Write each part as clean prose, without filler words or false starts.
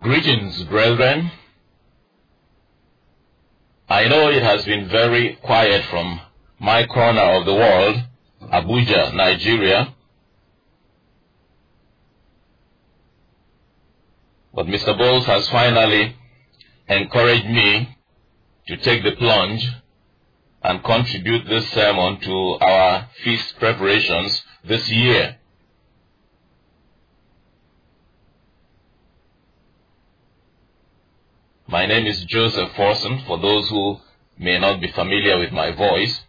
Greetings, brethren. I know it has been very quiet from my corner of the world, Abuja, Nigeria. But Mr. Bowles has finally encouraged me to take the plunge and contribute this sermon to our feast preparations this year. My name is Joseph Forson, for those who may not be familiar with my voice.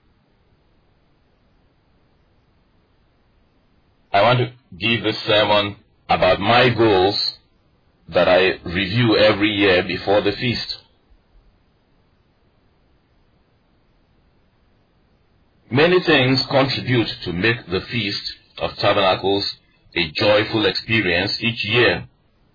I want to give this sermon about my goals that I review every year before the feast. Many things contribute to make the Feast of Tabernacles a joyful experience each year.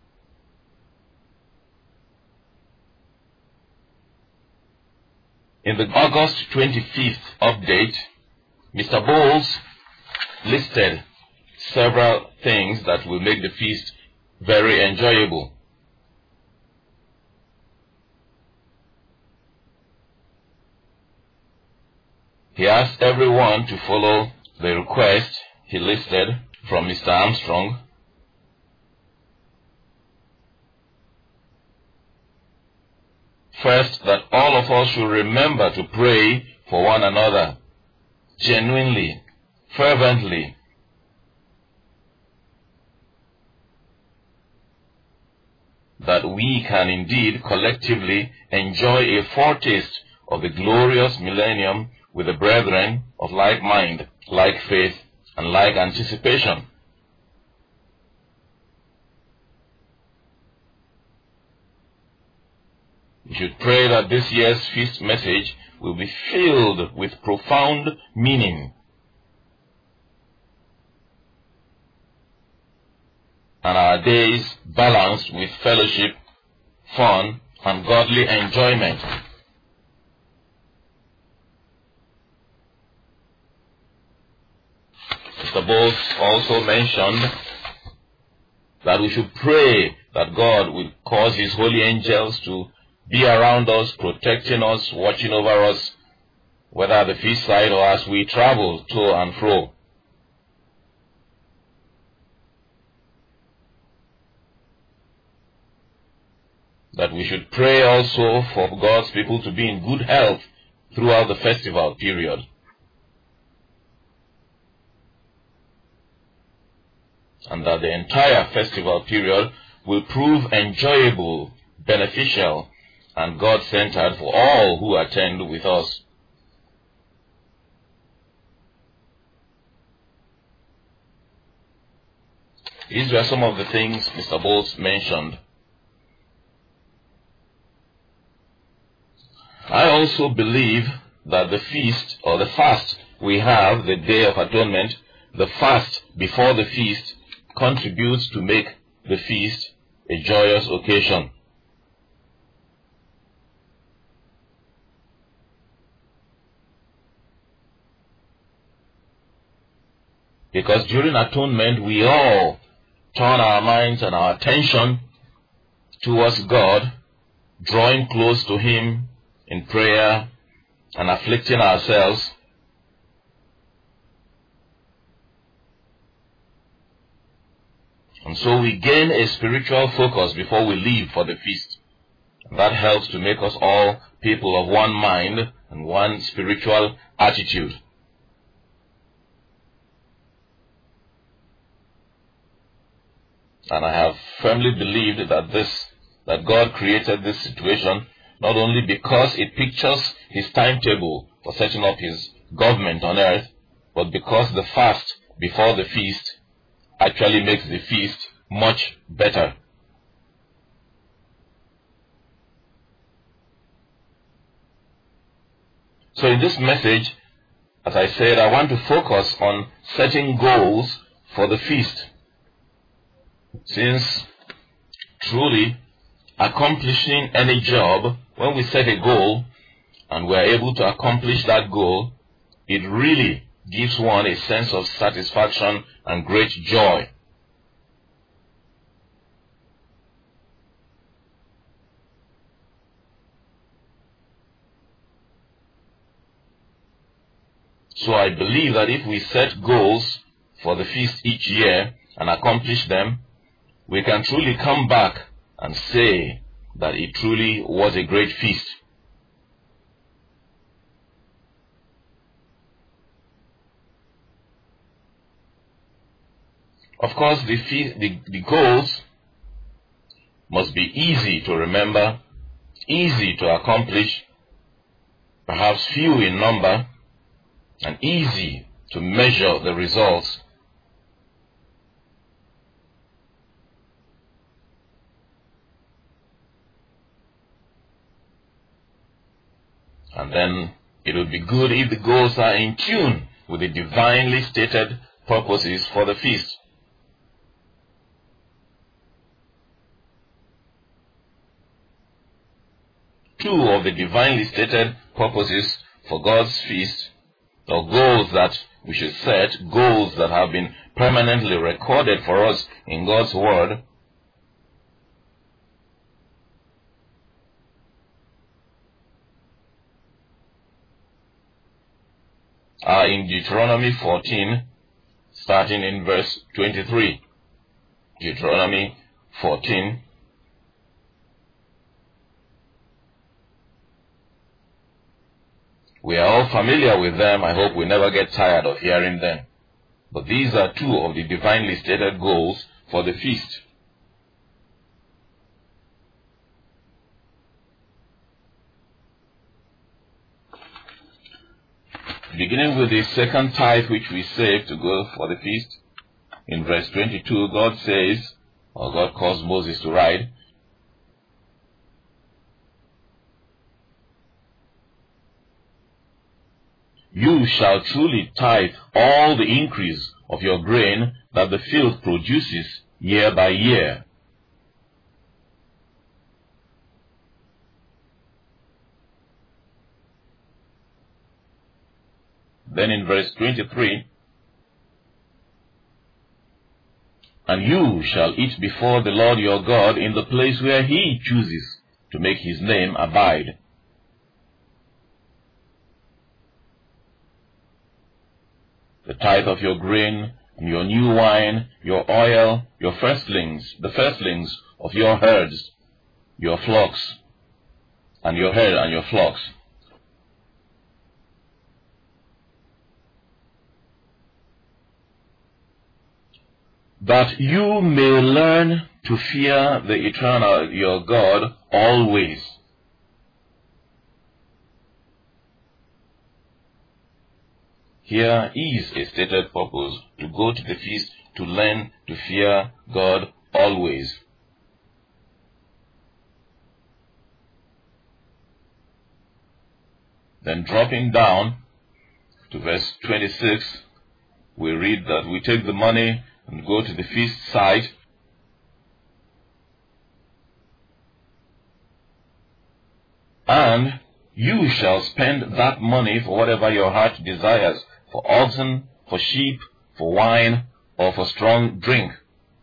In the August 25th update, Mr. Bowles listed several things that will make the feast very enjoyable. He asked everyone to follow the request he listed from Mr. Armstrong. First, that all of us should remember to pray for one another, genuinely, fervently. That we can indeed collectively enjoy a foretaste of the glorious millennium with the brethren of like mind, like faith, and like anticipation. We should pray that this year's feast message will be filled with profound meaning and our days balanced with fellowship, fun, and godly enjoyment. Mr. Bowles also mentioned that we should pray that God will cause His holy angels to be around us, protecting us, watching over us, whether at the feast side or as we travel to and fro. That we should pray also for God's people to be in good health throughout the festival period. And that the entire festival period will prove enjoyable, beneficial, and God-centered for all who attend with us. These were some of the things Mr. Bowles mentioned. I also believe that the feast or the fast we have, the Day of Atonement, the fast before the feast, contributes to make the feast a joyous occasion. Because during atonement, we all turn our minds and our attention towards God, drawing close to Him in prayer and afflicting ourselves. And so we gain a spiritual focus before we leave for the feast. That helps to make us all people of one mind and one spiritual attitude. And I have firmly believed that God created this situation not only because it pictures His timetable for setting up His government on earth, but because the fast before the feast actually makes the feast much better. So in this message, as I said, I want to focus on setting goals for the feast. Since truly accomplishing any job, when we set a goal and we are able to accomplish that goal, it really gives one a sense of satisfaction and great joy. So I believe that if we set goals for the feast each year and accomplish them, we can truly come back and say that it truly was a great feast. Of course, the goals must be easy to remember, easy to accomplish, perhaps few in number, and easy to measure the results. And then it would be good if the goals are in tune with the divinely stated purposes for the feast. Two of the divinely stated purposes for God's feast, or goals that we should set, goals that have been permanently recorded for us in God's Word, are in Deuteronomy 14, starting in verse 23. Deuteronomy 14. We are all familiar with them. I hope we never get tired of hearing them. But these are two of the divinely stated goals for the feast. Beginning with the second tithe which we saved to go for the feast, in verse 22, God says, or God caused Moses to write, "You shall truly tithe all the increase of your grain that the field produces year by year." Then in verse 23, "And you shall eat before the Lord your God in the place where he chooses to make his name abide." The tithe of your grain, and your new wine, your oil, your firstlings, the firstlings of your herds, your flocks, and your herd and your flocks. That you may learn to fear the eternal your God always. Here is a stated purpose: to go to the feast, to learn to fear God always. Then dropping down to verse 26, we read that we take the money and go to the feast site, and you shall spend that money for whatever your heart desires, for oxen, for sheep, for wine, or for strong drink.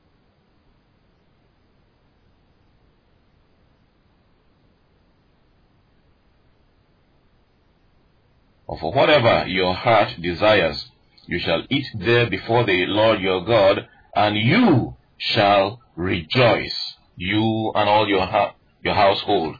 Or for whatever your heart desires, you shall eat there before the Lord your God, and you shall rejoice, you and all your household.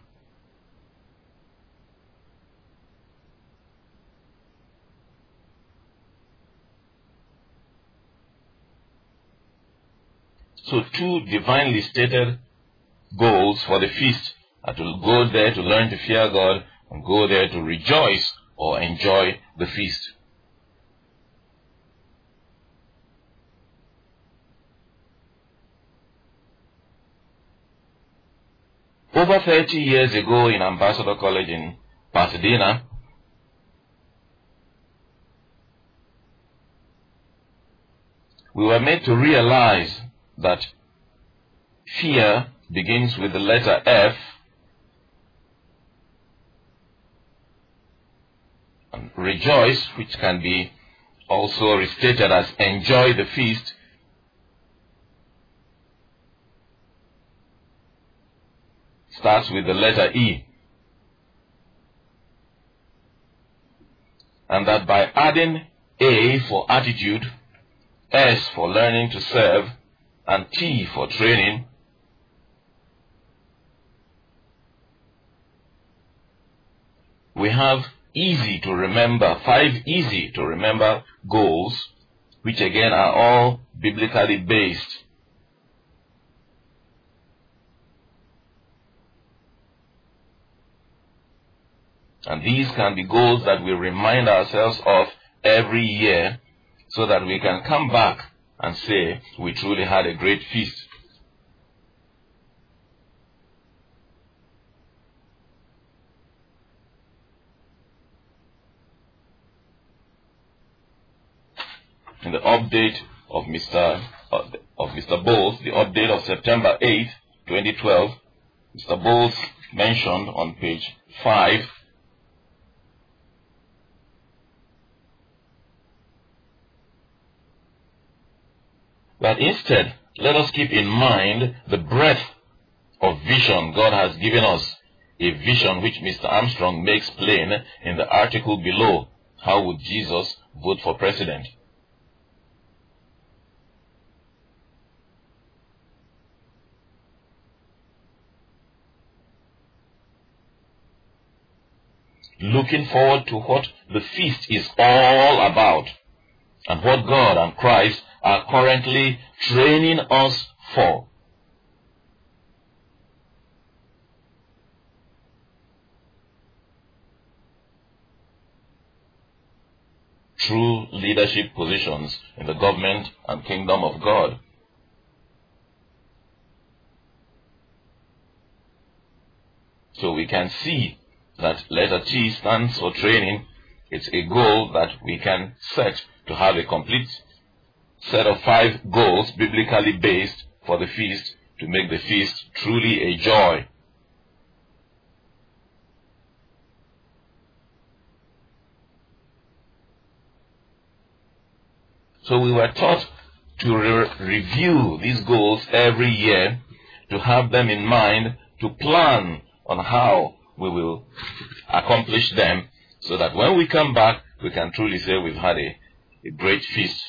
So two divinely stated goals for the feast are to go there to learn to fear God, and go there to rejoice or enjoy the feast. Over 30 years ago in Ambassador College in Pasadena, we were made to realize that fear begins with the letter F, and rejoice, which can be also restated as enjoy the feast, starts with the letter E. and that by adding A for attitude, S for learning to serve, and T for training, we have easy to remember, 5 easy to remember goals, which again are all biblically based. And these can be goals that we remind ourselves of every year so that we can come back and say we truly had a great feast. In the update of Mr. Bowles, the update of September 8, 2012, Mr. Bowles mentioned on page 5 that instead, let us keep in mind the breadth of vision God has given us, a vision which Mr. Armstrong makes plain in the article below, How Would Jesus Vote for President? Looking forward to what the feast is all about and what God and Christ are currently training us for. True leadership positions in the government and kingdom of God. So we can see that letter T stands for training. It's a goal that we can set to have a complete set of 5 goals biblically based for the feast to make the feast truly a joy. So we were taught to review these goals every year, to have them in mind, to plan on how we will accomplish them, so that when we come back, we can truly say we've had a great feast.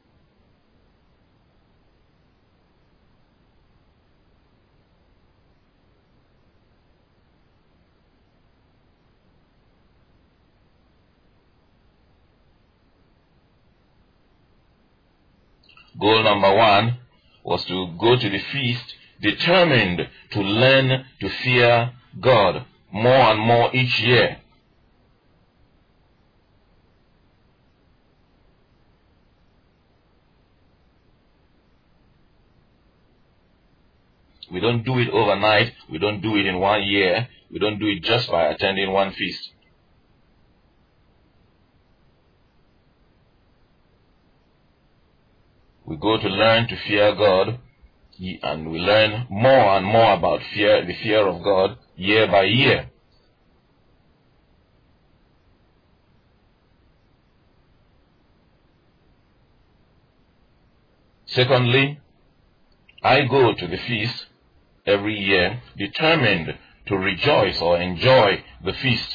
Goal number 1 was to go to the feast determined to learn to fear God more and more each year. We don't do it overnight. We don't do it in 1 year. We don't do it just by attending one feast. We go to learn to fear God, and we learn more and more about the fear of God year by year. Secondly, I go to the feast every year determined to rejoice or enjoy the feast.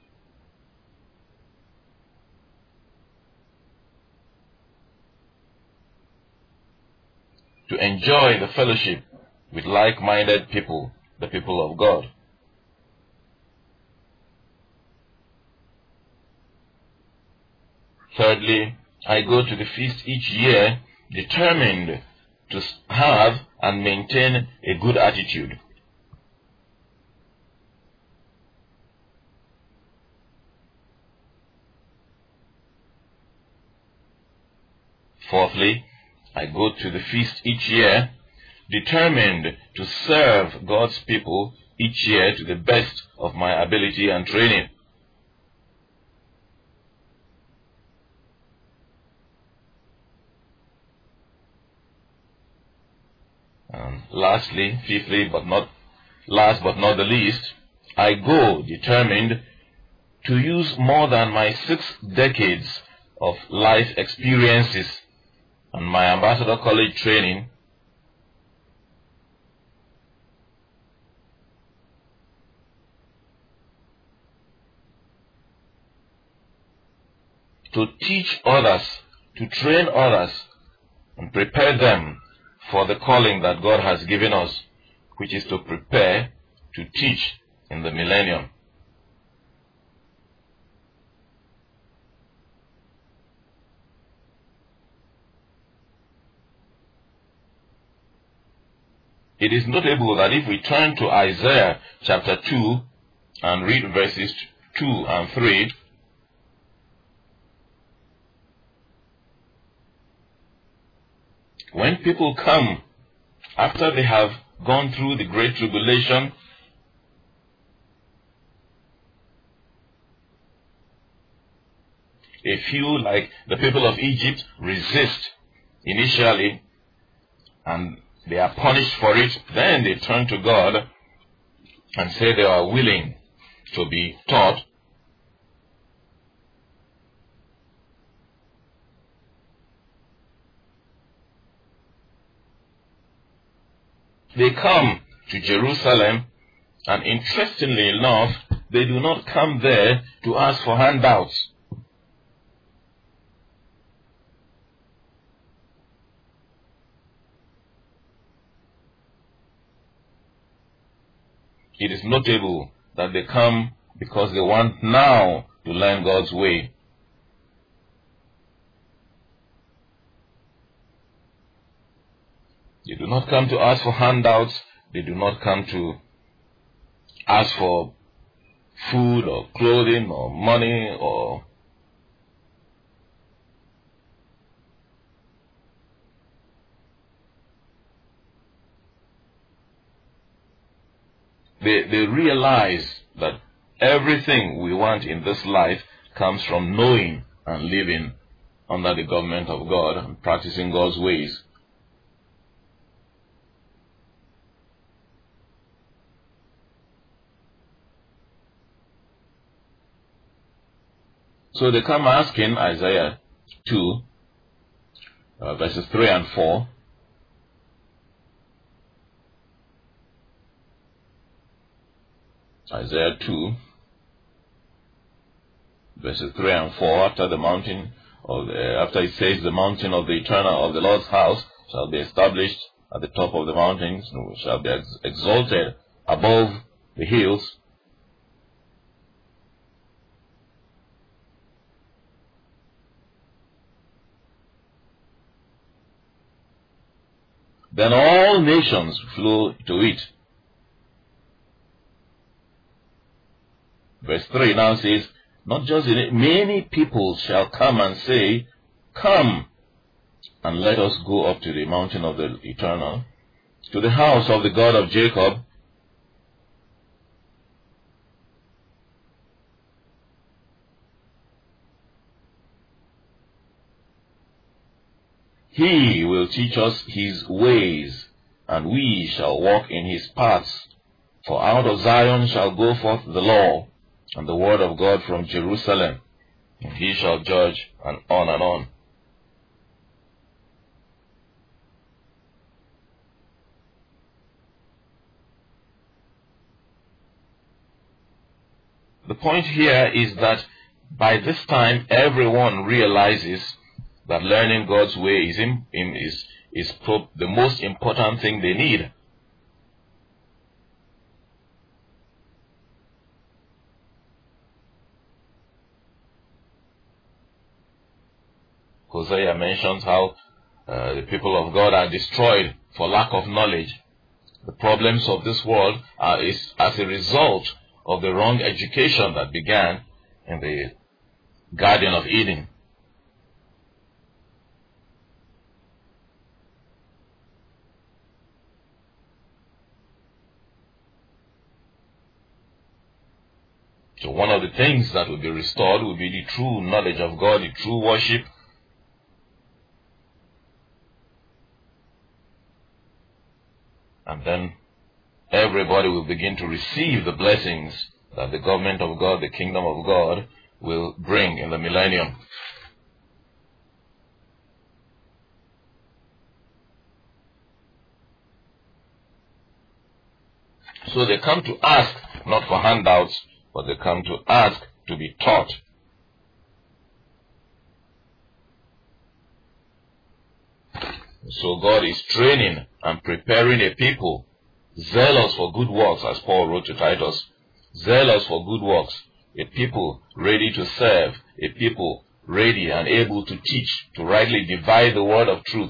To enjoy the fellowship with like-minded people, the people of God. Thirdly, I go to the feast each year determined to have and maintain a good attitude. Fourthly, I go to the feast each year determined to serve God's people each year to the best of my ability and training. And lastly, fifthly, last but not the least, I go determined to use more than my 6 decades of life experiences and my Ambassador College training to teach others, to train others, and prepare them for the calling that God has given us, which is to prepare to teach in the millennium. It is notable that if we turn to Isaiah chapter 2 and read verses 2 and 3, when people come after they have gone through the great tribulation, a few, like the people of Egypt, resist initially and they are punished for it. Then they turn to God and say they are willing to be taught. They come to Jerusalem, and interestingly enough, they do not come there to ask for handouts. It is notable that they come because they want now to learn God's way. They do not come to ask for handouts. They do not come to ask for food or clothing or money or They realize that everything we want in this life comes from knowing and living under the government of God and practicing God's ways. So they come asking, Isaiah 2, verses 3 and 4, Isaiah 2, verses 3 and 4, after it says the mountain of the eternal of the Lord's house shall be established at the top of the mountains, and shall be exalted above the hills. Then all nations flow to it. Verse 3 now says, not just in it, many people shall come and say, come, and let us go up to the mountain of the eternal, to the house of the God of Jacob. He will teach us his ways, and we shall walk in his paths. For out of Zion shall go forth the law, and the word of God from Jerusalem, and he shall judge, and on and on. The point here is that by this time everyone realizes that learning God's way is the most important thing they need. Hosea mentions how the people of God are destroyed for lack of knowledge. The problems of this world is as a result of the wrong education that began in the Garden of Eden. So one of the things that will be restored will be the true knowledge of God, the true worship. And then everybody will begin to receive the blessings that the government of God, the kingdom of God, will bring in the millennium. So they come to ask, not for handouts, but they come to ask to be taught. So God is training and preparing a people zealous for good works, as Paul wrote to Titus. Zealous for good works. A people ready to serve. A people ready and able to teach, to rightly divide the word of truth.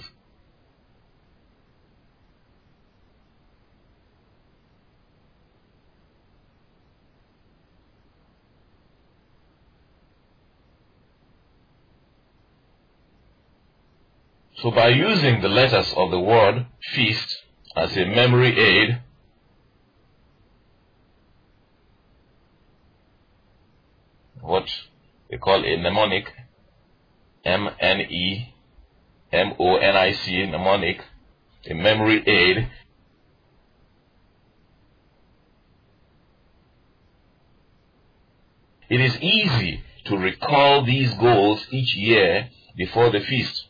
So by using the letters of the word feast as a memory aid, what they call a mnemonic, M-N-E-M-O-N-I-C, mnemonic, a memory aid, it is easy to recall these goals each year before the feast.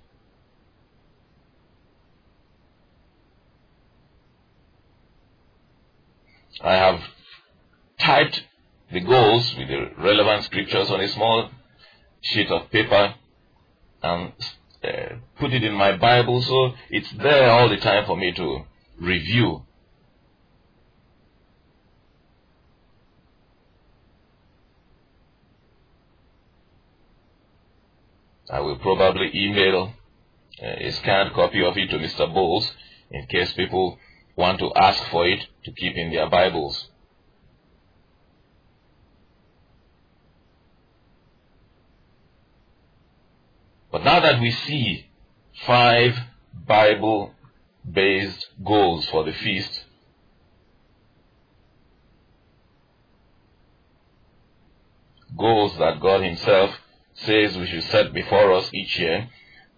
I have typed the goals with the relevant scriptures on a small sheet of paper and put it in my Bible, so it's there all the time for me to review. I will probably email a scanned copy of it to Mr. Bowles in case people want to ask for it to keep in their Bibles. But now that we see 5 Bible-based goals for the feast, goals that God Himself says we should set before us each year,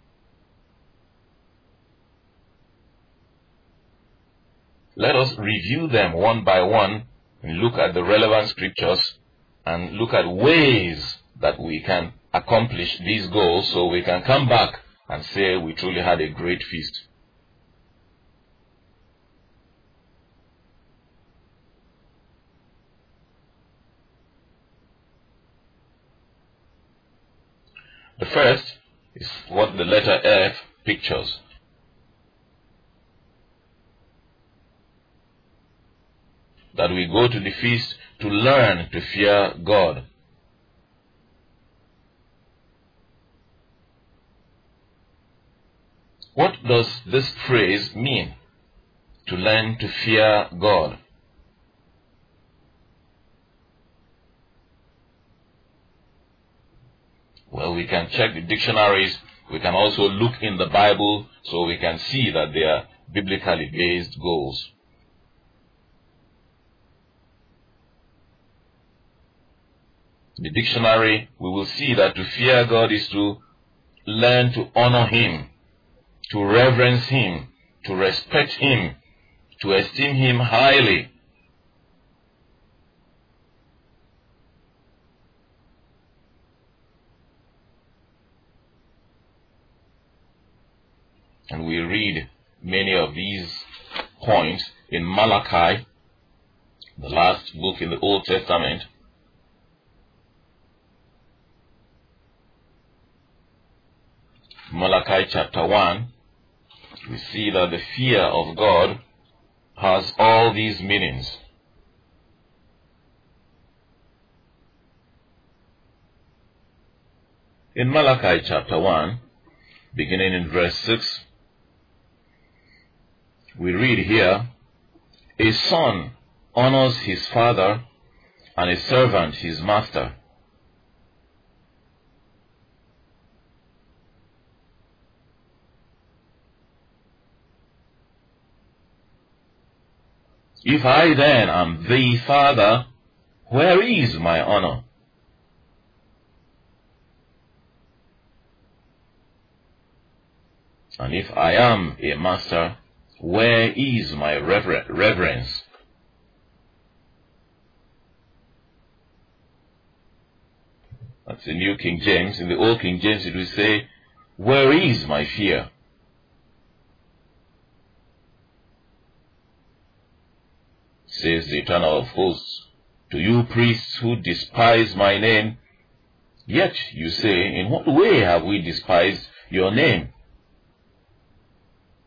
let us review them one by one and look at the relevant scriptures and look at ways that we can accomplish these goals so we can come back and say we truly had a great feast. The first is what the letter F pictures. That we go to the feast to learn to fear God. What does this phrase mean? To learn to fear God. Well, we can check the dictionaries. We can also look in the Bible so we can see that they are biblically based goals. In the dictionary, we will see that to fear God is to learn to honor Him, to reverence Him, to respect Him, to esteem Him highly. And we read many of these points in Malachi, the last book in the Old Testament. Malachi chapter 1, we see that the fear of God has all these meanings. In Malachi chapter 1, beginning in verse 6, we read here, a son honors his father, and a servant his master. If I then am the Father, where is my honor? And if I am a master, where is my reverence? That's the New King James. In the Old King James it will say, where is my fear? Says the Eternal of Hosts, to you priests who despise my name, yet you say, in what way have we despised your name?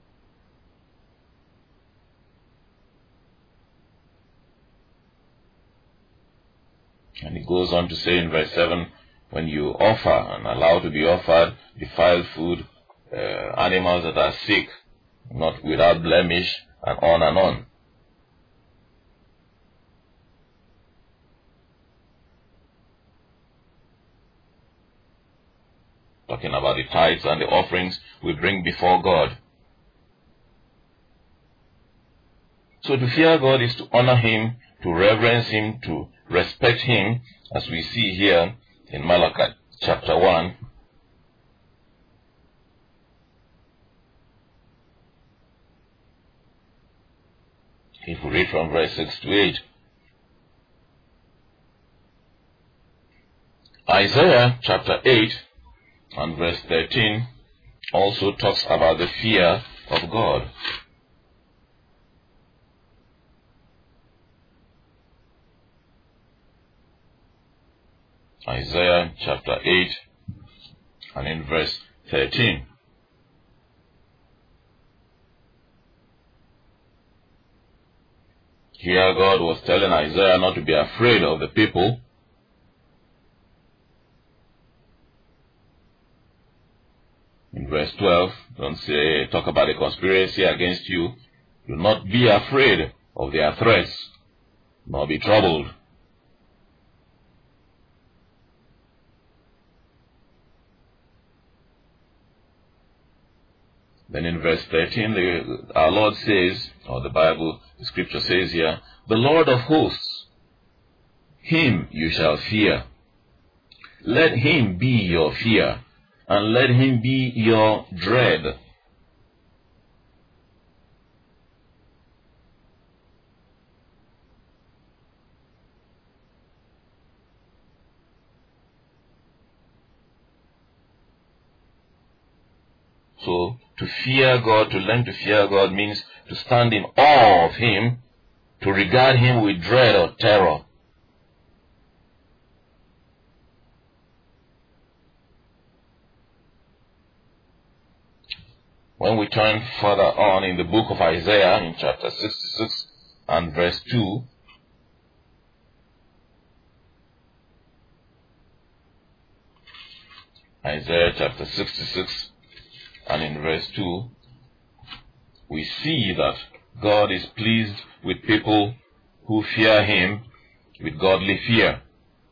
And he goes on to say in verse 7, when you offer and allow to be offered defiled food, animals that are sick, not without blemish, and on and on. Talking about the tithes and the offerings we bring before God. So to fear God is to honor Him, to reverence Him, to respect Him, as we see here in Malachi chapter 1. If we read from verse 6 to 8. Isaiah chapter 8 and verse 13 also talks about the fear of God. Isaiah chapter 8 and in verse 13. Here God was telling Isaiah not to be afraid of the people. In verse 12, don't say, talk about a conspiracy against you. Do not be afraid of their threats, nor be troubled. Then in verse 13, our Lord says, or the Bible, the scripture says here, the Lord of hosts, Him you shall fear. Let Him be your fear, and let Him be your dread. So, to fear God, to learn to fear God means to stand in awe of Him, to regard Him with dread or terror. When we turn further on in the book of Isaiah, in chapter 66 and verse 2, Isaiah chapter 66 and in verse 2, we see that God is pleased with people who fear Him with godly fear.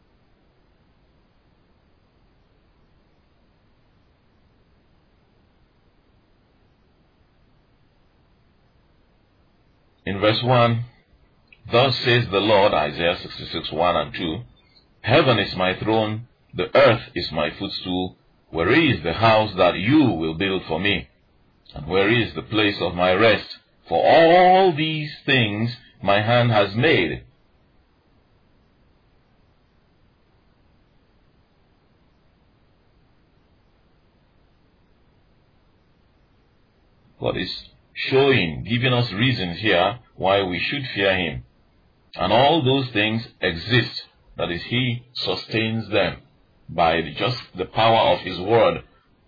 In verse 1, thus says the Lord, Isaiah 66, 1 and 2, Heaven is my throne, the earth is my footstool. Where is the house that you will build for me? And where is the place of my rest? For all these things my hand has made. God is showing, giving us reasons here why we should fear Him. And all those things exist. That is, He sustains them by just the power of His word.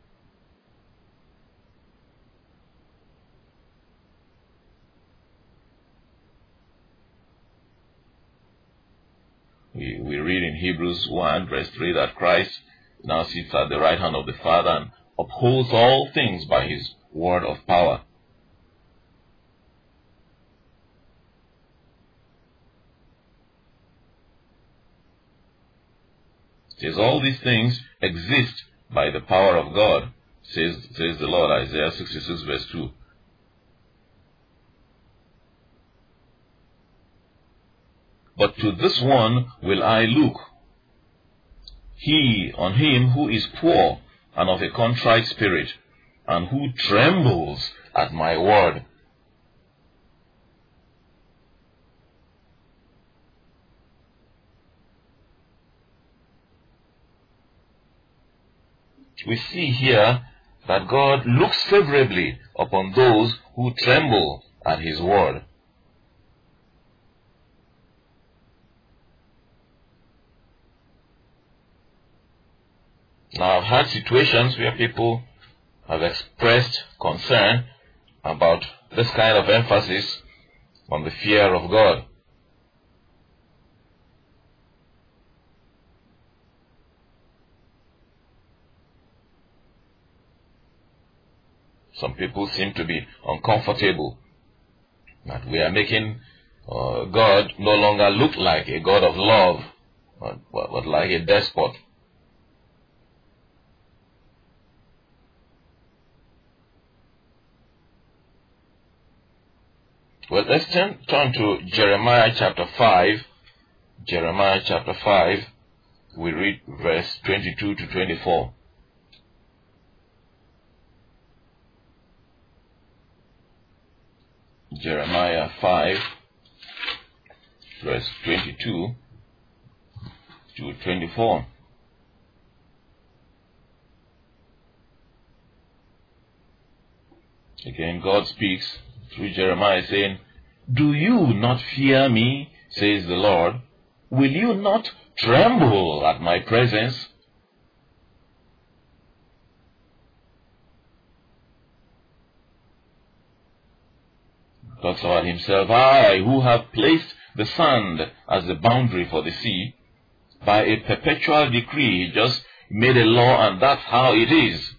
We read in Hebrews 1 verse 3 that Christ now sits at the right hand of the Father and upholds all things by His word of power. It says all these things exist by the power of God, says the Lord, Isaiah 66 verse 2. But to this one will I look, on him who is poor and of a contrite spirit, and who trembles at my word. We see here that God looks favorably upon those who tremble at His word. Now, I've had situations where people have expressed concern about this kind of emphasis on the fear of God. some people seem to be uncomfortable that we are making God no longer look like a God of love, but like a despot. Well, let's turn to Jeremiah chapter 5. Jeremiah chapter 5, we read verse 22 to 24. Jeremiah 5, verse 22 to 24. Again, God speaks through Jeremiah saying, "Do you not fear me, says the Lord? Will you not tremble at my presence? Talks about himself, I who have placed the sand as the boundary for the sea, by a perpetual decree, he just made a law, and that's how it is.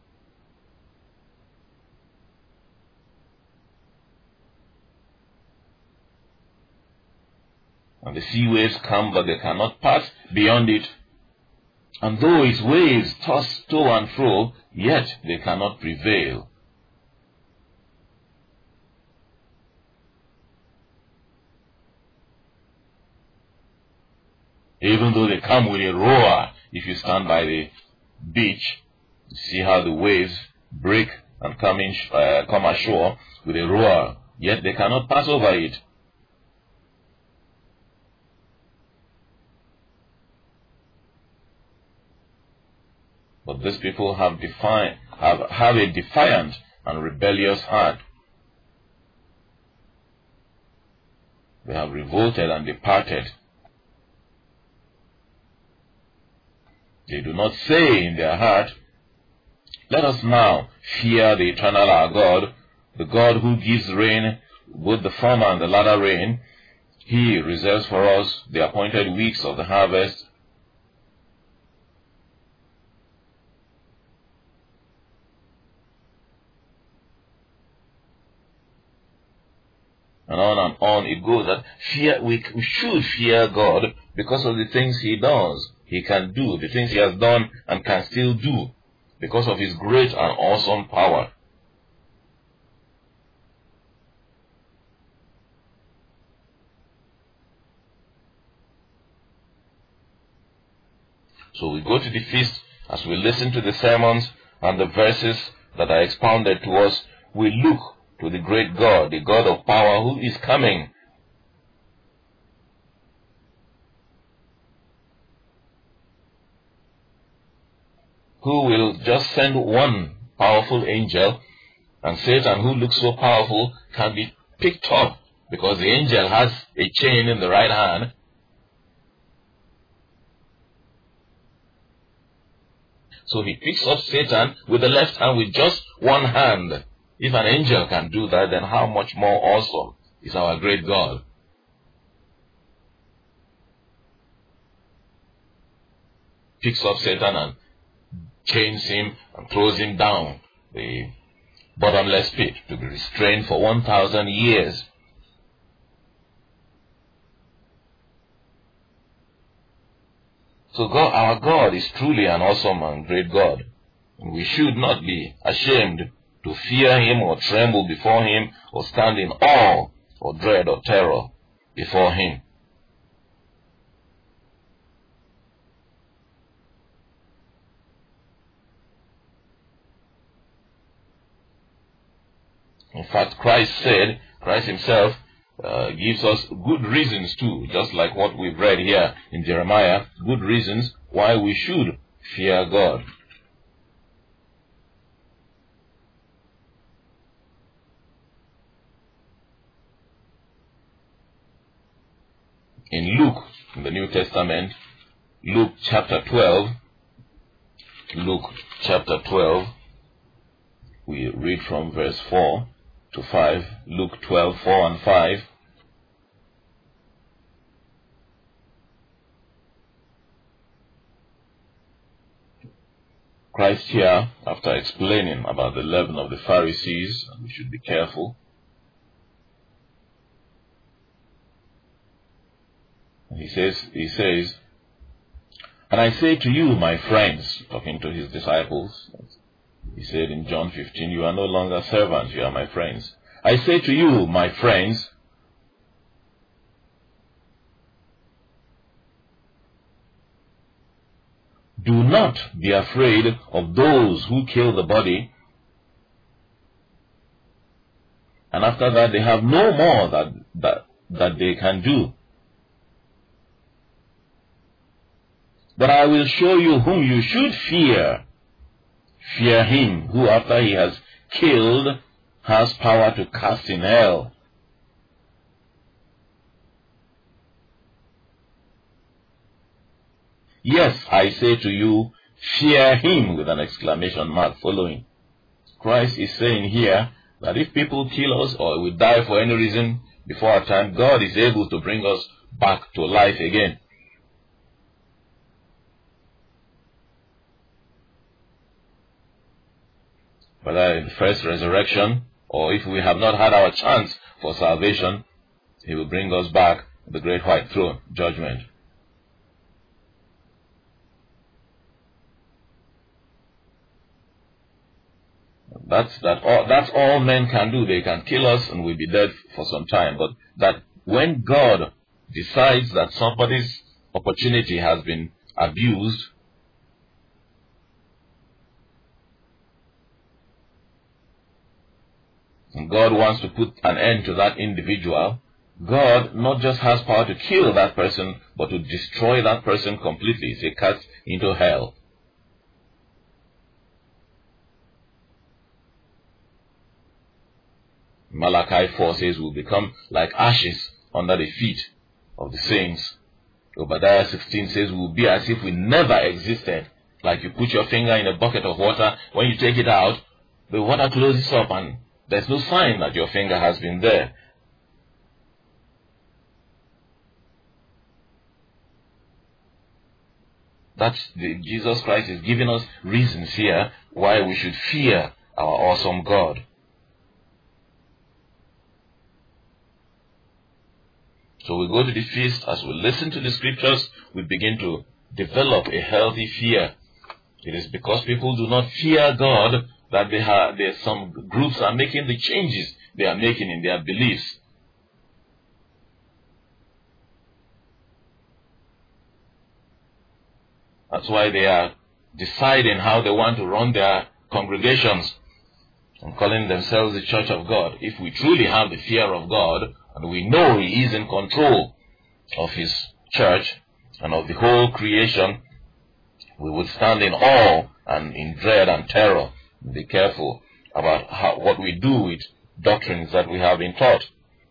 And the sea waves come, but they cannot pass beyond it. And though its waves toss to and fro, yet they cannot prevail. Even though they come with a roar, if you stand by the beach, you see how the waves break and come ashore with a roar, yet they cannot pass over it. But these people have a defiant and rebellious heart. They have revolted and departed. They do not say in their heart, let us now fear the eternal our God, the God who gives rain, both the former and the latter rain. He reserves for us the appointed weeks of the harvest. And on it goes that we should fear God because of the things He does, He can do, the things He has done and can still do, because of His great and awesome power. So we go to the feast, as we listen to the sermons and the verses that are expounded to us, we look to the great God, the God of power who is coming. Who will just send one powerful angel, and Satan, who looks so powerful, can be picked up because the angel has a chain in the right hand. So he picks up Satan with the left hand with just one hand. If an angel can do that, then how much more awesome is our great God? Picks up Satan and chains him and throws him down the bottomless pit to be restrained for 1,000 years. So our God is truly an awesome and great God. And we should not be ashamed to fear Him or tremble before Him or stand in awe or dread or terror before Him. In fact, Christ Himself gives us good reasons too, just like what we've read here in Jeremiah, good reasons why we should fear God. In Luke, in the New Testament, Luke chapter 12, we read from verse 4 to 5, Luke 12, 4 and 5. Christ here, after explaining about the leaven of the Pharisees, and we should be careful, he says, and I say to you, my friends, talking to his disciples, he said in John 15, you are no longer servants, you are my friends. I say to you, my friends, do not be afraid of those who kill the body, and after that they have no more that they can do. But I will show you whom you should fear. Fear him who, after he has killed, has power to cast in hell. Yes, I say to you, fear him, with an exclamation mark following. Christ is saying here that if people kill us or we die for any reason before our time, God is able to bring us back to life again. Whether in the first resurrection or if we have not had our chance for salvation, he will bring us back to the great white throne, judgment. That's all men can do. They can kill us and we'll be dead for some time. But that when God decides that somebody's opportunity has been abused, and God wants to put an end to that individual, God not just has power to kill that person, but to destroy that person completely. It's cast into hell. Malachi 4 says we'll become like ashes under the feet of the saints. Obadiah 16 says we'll be as if we never existed. Like you put your finger in a bucket of water, when you take it out, the water closes up and there's no sign that your finger has been there. Jesus Christ is giving us reasons here why we should fear our awesome God. So we go to the feast, as we listen to the scriptures, we begin to develop a healthy fear. It is because people do not fear God that some groups are making the changes they are making in their beliefs. That's why they are deciding how they want to run their congregations and calling themselves the Church of God. If we truly have the fear of God, and we know He is in control of His church and of the whole creation, we would stand in awe and in dread and terror. Be careful about what we do with doctrines that we have been taught.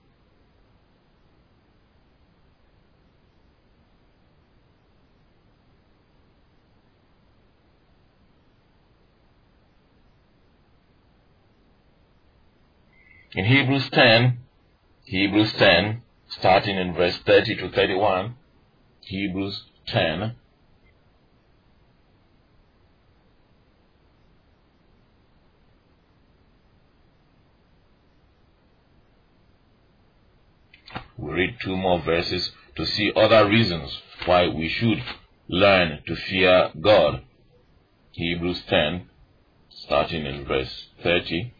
In Hebrews 10, starting in verse 30 to 31, Hebrews 10, we read two more verses to see other reasons why we should learn to fear God. Hebrews 10, starting in verse 30.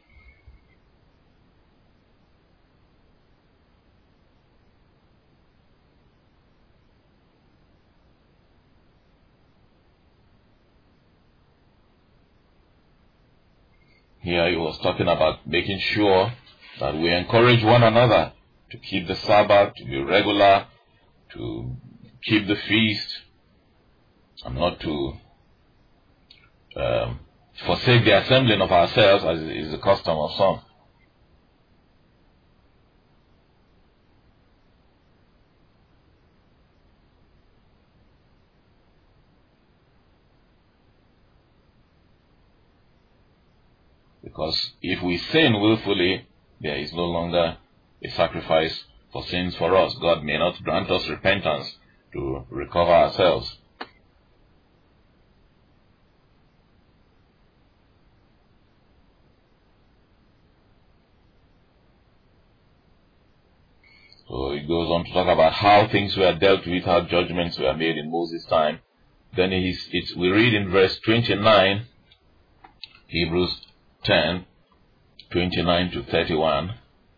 Here he was talking about making sure that we encourage one another to keep the Sabbath, to be regular, to keep the feast, and not to forsake the assembling of ourselves, as is the custom of some. Because if we sin willfully, there is no longer a sacrifice for sins for us. God may not grant us repentance to recover ourselves. So it goes on to talk about how things were dealt with, how judgments were made in Moses' time. Then we read in verse 29, Hebrews 10, 29 to 31.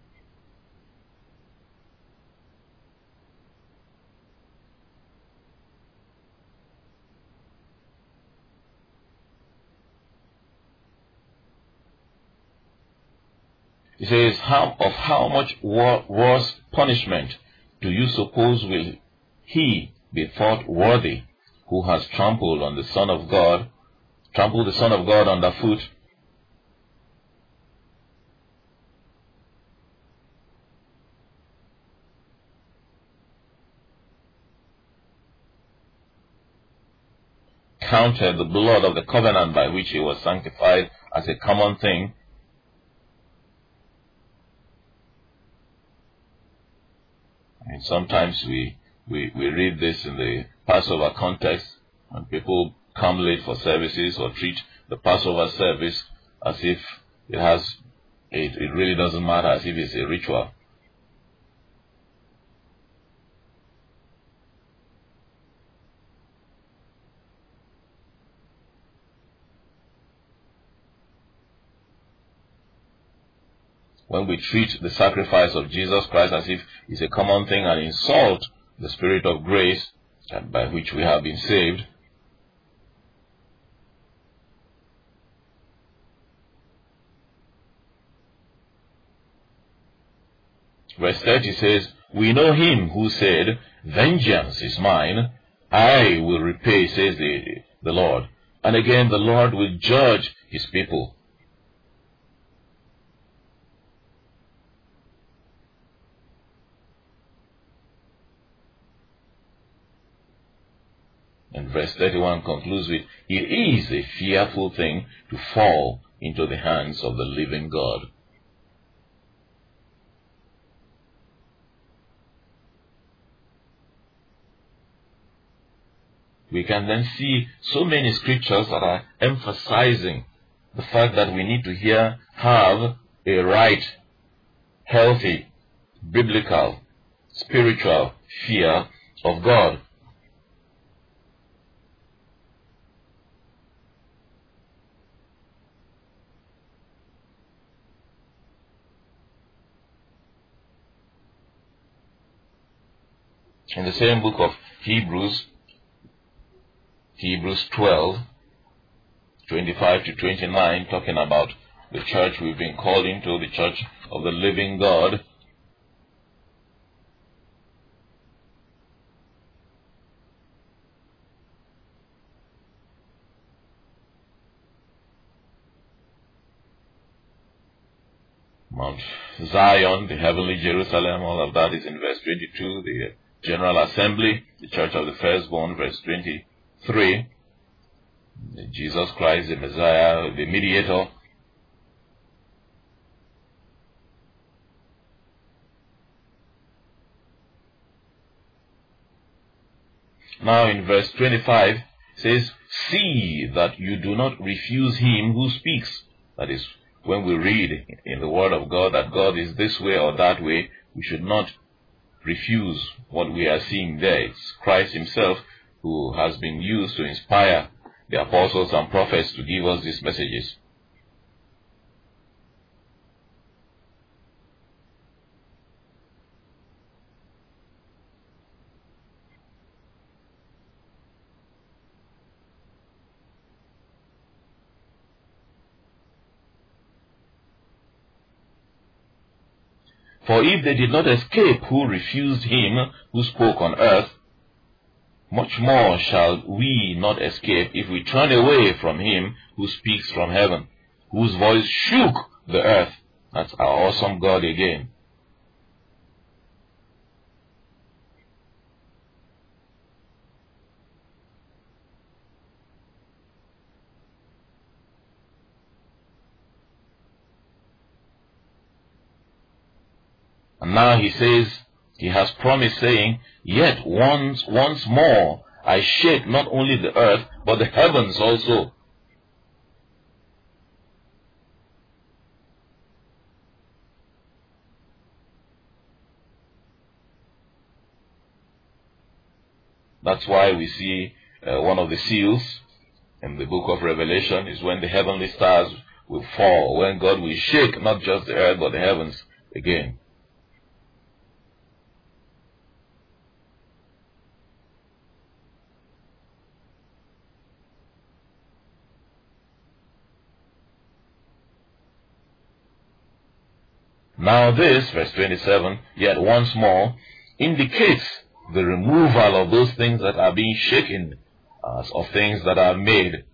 It says, of how much worse punishment do you suppose will he be thought worthy who has trampled the Son of God underfoot, counted the blood of the covenant by which he was sanctified as a common thing, and sometimes we read this in the Passover context, when people come late for services or treat the Passover service as if it really doesn't matter, as if it's a ritual. When we treat the sacrifice of Jesus Christ as if it's a common thing and insult the Spirit of grace by which we have been saved, verse 30 says, we know him who said, vengeance is mine, I will repay, says the Lord. And again, the Lord will judge his people. And verse 31 concludes with, it is a fearful thing to fall into the hands of the living God. We can then see so many scriptures that are emphasizing the fact that we need to have a right, healthy, biblical, spiritual fear of God. In the same book of Hebrews 12, 25 to 29, talking about the church we've been called into, the church of the living God. Mount Zion, the heavenly Jerusalem, all of that is in verse 22, the General Assembly, the Church of the Firstborn, verse 23, Jesus Christ, the Messiah, the Mediator. Now in verse 25, it says, see that you do not refuse him who speaks. That is, when we read in the Word of God that God is this way or that way, we should not refuse what we are seeing there. It's Christ himself who has been used to inspire the apostles and prophets to give us these messages. For if they did not escape who refused him who spoke on earth, much more shall we not escape if we turn away from him who speaks from heaven, whose voice shook the earth. That's our awesome God again. And now he says, he has promised, saying, yet once more I shake not only the earth, but the heavens also. That's why we see one of the seals in the book of Revelation is when the heavenly stars will fall, when God will shake not just the earth but the heavens again. Now this, verse 27, yet once more, indicates the removal of those things that are being shaken, of things that are made.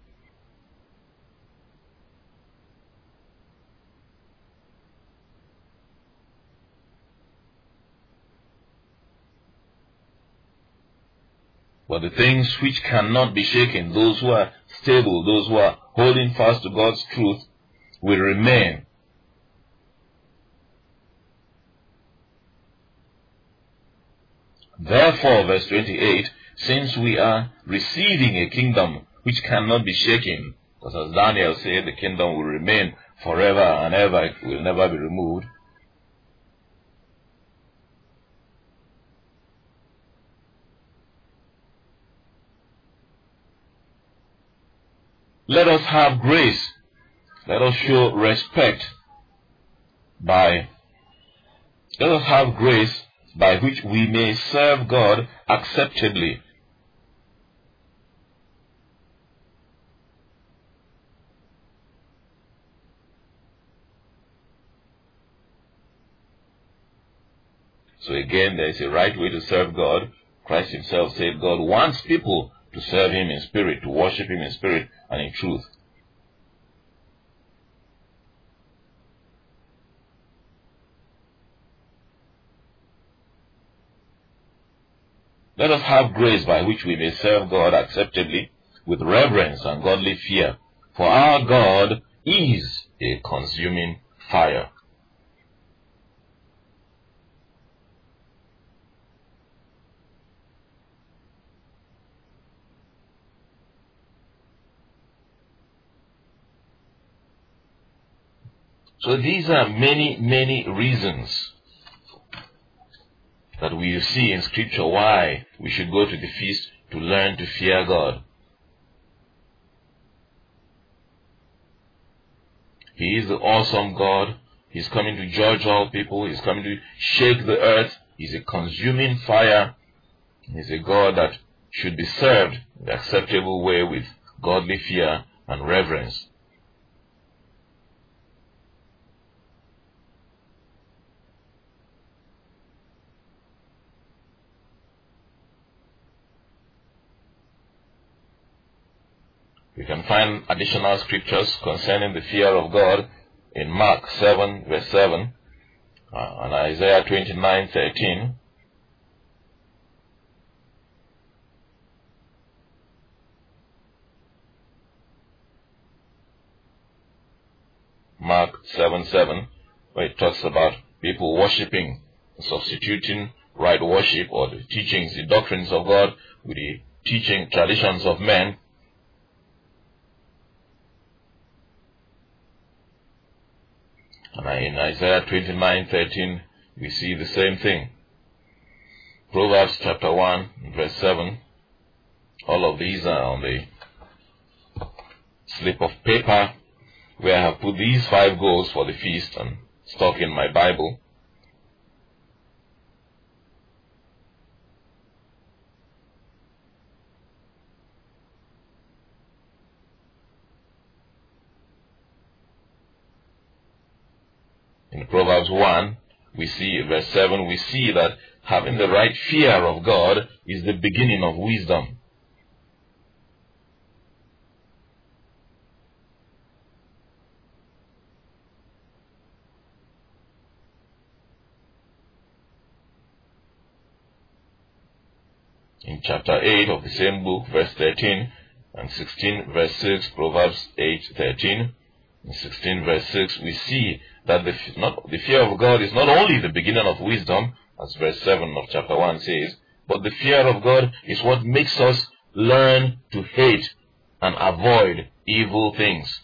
But the things which cannot be shaken, those who are stable, those who are holding fast to God's truth, will remain. Therefore, verse 28, since we are receiving a kingdom which cannot be shaken, because as Daniel said, the kingdom will remain forever and ever, it will never be removed. Let us have grace. Let us show respect let us have grace by which we may serve God acceptably. So again, there is a right way to serve God. Christ himself said God wants people to serve him in spirit, to worship him in spirit and in truth. Let us have grace by which we may serve God acceptably with reverence and godly fear, for our God is a consuming fire. So these are many, many reasons that we see in Scripture why we should go to the feast to learn to fear God. He is the awesome God. He's coming to judge all people. He's coming to shake the earth. He's a consuming fire. He's a God that should be served in the acceptable way with godly fear and reverence. We can find additional scriptures concerning the fear of God in Mark 7 verse 7 and Isaiah 29:13. Mark 7:7, where it talks about people worshipping, substituting right worship or the teachings, the doctrines of God with the teaching traditions of men. And in Isaiah 29:13, we see the same thing. Proverbs chapter 1, verse 7. All of these are on the slip of paper where I have put these 5 goals for the feast and stuck in my Bible. In Proverbs 1, we see, verse 7, we see that having the right fear of God is the beginning of wisdom. In chapter 8 of the same book, verse 13 and 16, verse 6, Proverbs 8:13, and 16, verse 6, we see that the fear of God is not only the beginning of wisdom, as verse 7 of chapter 1 says, but the fear of God is what makes us learn to hate and avoid evil things.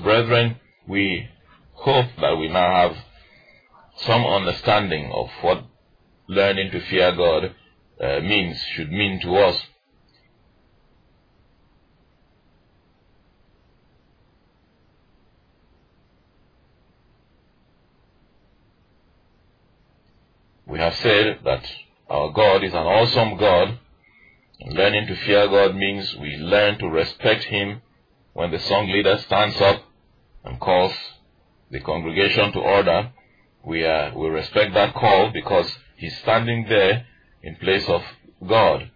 brethren, we hope that we now have some understanding of what learning to fear God should mean to us. We have said that our God is an awesome God. Learning to fear God means we learn to respect Him when the song leader stands up and calls the congregation to order. We respect that call because He's standing there in place of God.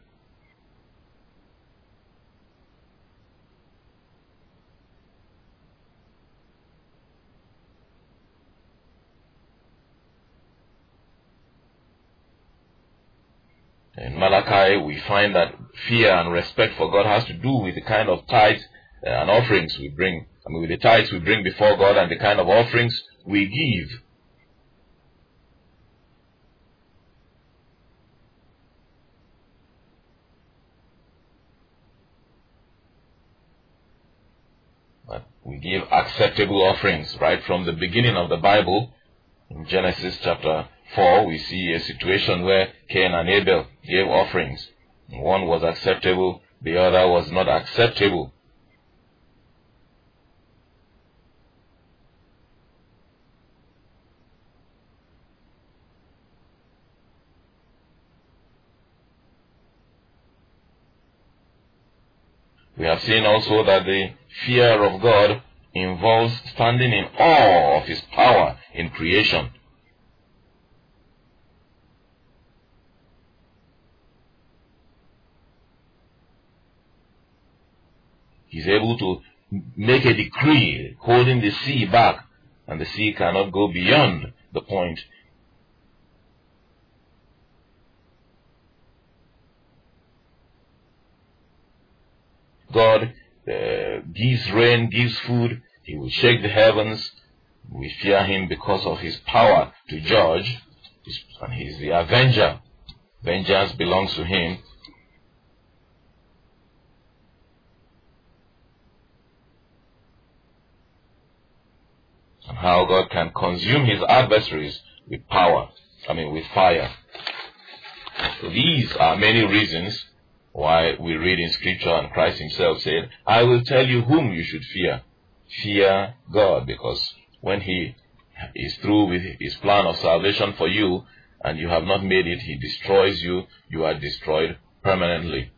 In Malachi, we find that fear and respect for God has to do with the kind of tithes and offerings we bring. With the tithes we bring before God and the kind of offerings we give. But we give acceptable offerings right from the beginning of the Bible. In Genesis chapter 4, we see a situation where Cain and Abel gave offerings. One was acceptable, the other was not acceptable. We have seen also that the fear of God involves standing in awe of His power in creation. He's able to make a decree holding the sea back, and the sea cannot go beyond the point. God gives rain, gives food. He will shake the heavens. We fear Him because of His power to judge, and He is the avenger. Vengeance belongs to Him. And how God can consume His adversaries with power, with fire. So these are many reasons why we read in Scripture, and Christ Himself said, I will tell you whom you should fear. Fear God, because when He is through with His plan of salvation for you, and you have not made it, He destroys you, you are destroyed permanently.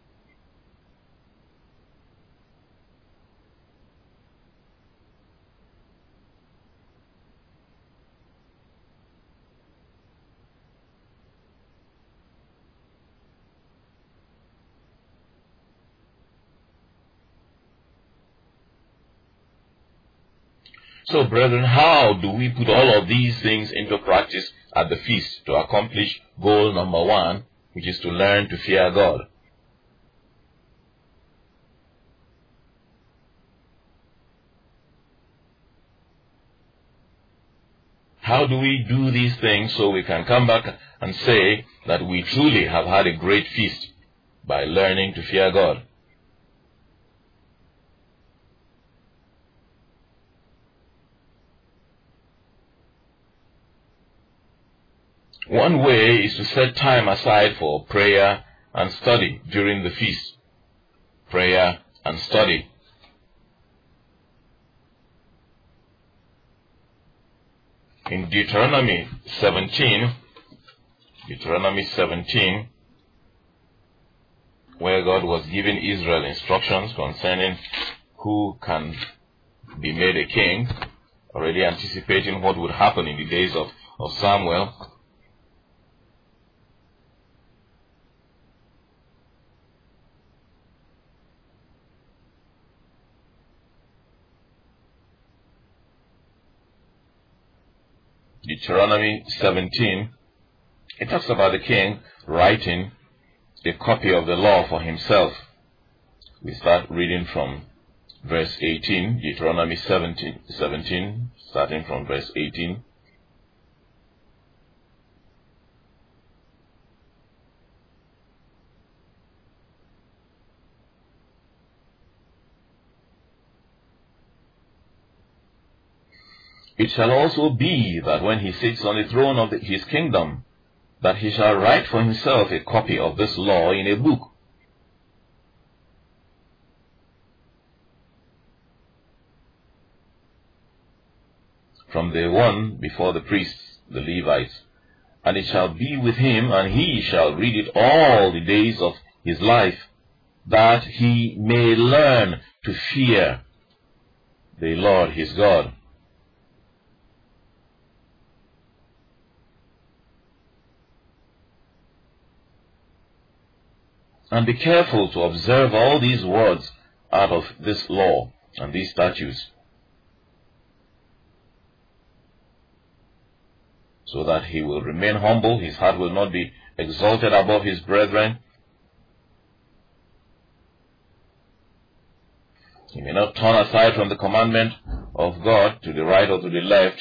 So, brethren, how do we put all of these things into practice at the feast to accomplish goal number 1, which is to learn to fear God? How do we do these things so we can come back and say that we truly have had a great feast by learning to fear God? One way is to set time aside for prayer and study during the feast. Prayer and study. In Deuteronomy 17, where God was giving Israel instructions concerning who can be made a king, already anticipating what would happen in the days of Samuel, Deuteronomy 17, it talks about the king writing a copy of the law for himself. We start reading from verse 18, Deuteronomy 17, starting from verse 18. It shall also be that when he sits on the throne of his kingdom, that he shall write for himself a copy of this law in a book, from the one before the priests, the Levites. And it shall be with him, and he shall read it all the days of his life, that he may learn to fear the Lord his God. And be careful to observe all these words out of this law and these statutes, so that he will remain humble, his heart will not be exalted above his brethren. He may not turn aside from the commandment of God to the right or to the left.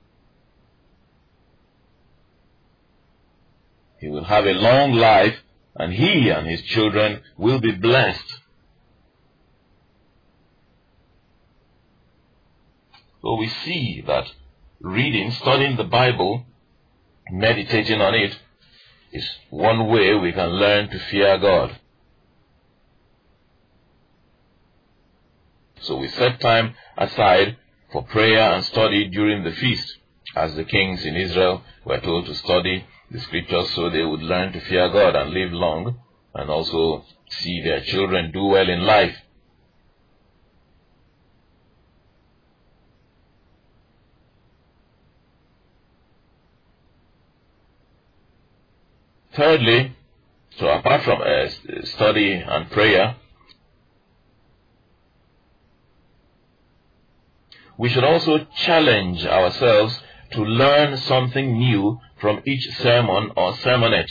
He will have a long life, and he and his children will be blessed. So we see that reading, studying the Bible, meditating on it, is one way we can learn to fear God. So we set time aside for prayer and study during the feast, as the kings in Israel were told to study the scriptures so they would learn to fear God and live long, and also see their children do well in life. Thirdly, so apart from study and prayer, we should also challenge ourselves to learn something new from each sermon or sermonette.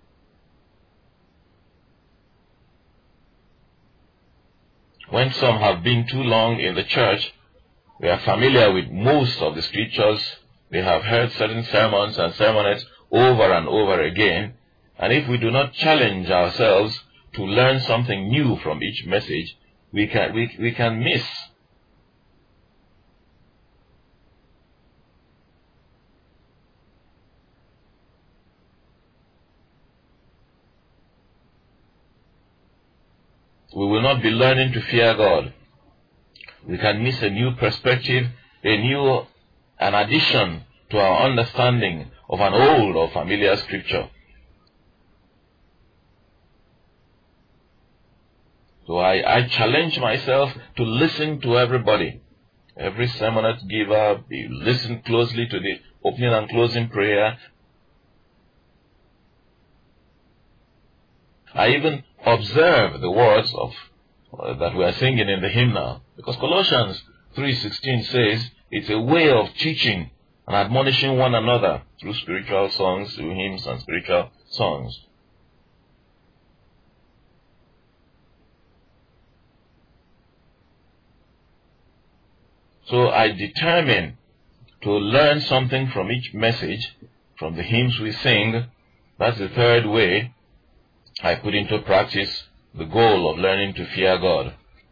When some have been too long in the church, they are familiar with most of the scriptures, they have heard certain sermons and sermonettes over and over again, and if we do not challenge ourselves to learn something new from each message, we can miss. We will not be learning to fear God. We can miss a new perspective, an addition to our understanding of an old or familiar scripture. So I challenge myself to listen to everybody. Every sermonette giver, listen closely to the opening and closing prayer. I even observe the words of that we are singing in the hymnal, because Colossians 3:16 says it's a way of teaching and admonishing one another through spiritual songs, through hymns and spiritual songs. So I determine to learn something from each message, from the hymns we sing. That's the third way I put into practice the goal of learning to fear God.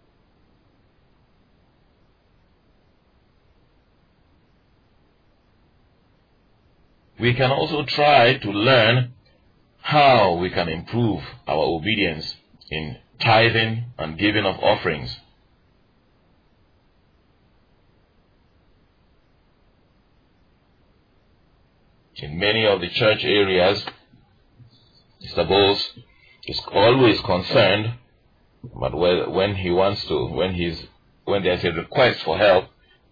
We can also try to learn how we can improve our obedience in tithing and giving of offerings. In many of the church areas, Mr. Bowles is always concerned, but when there's a request for help,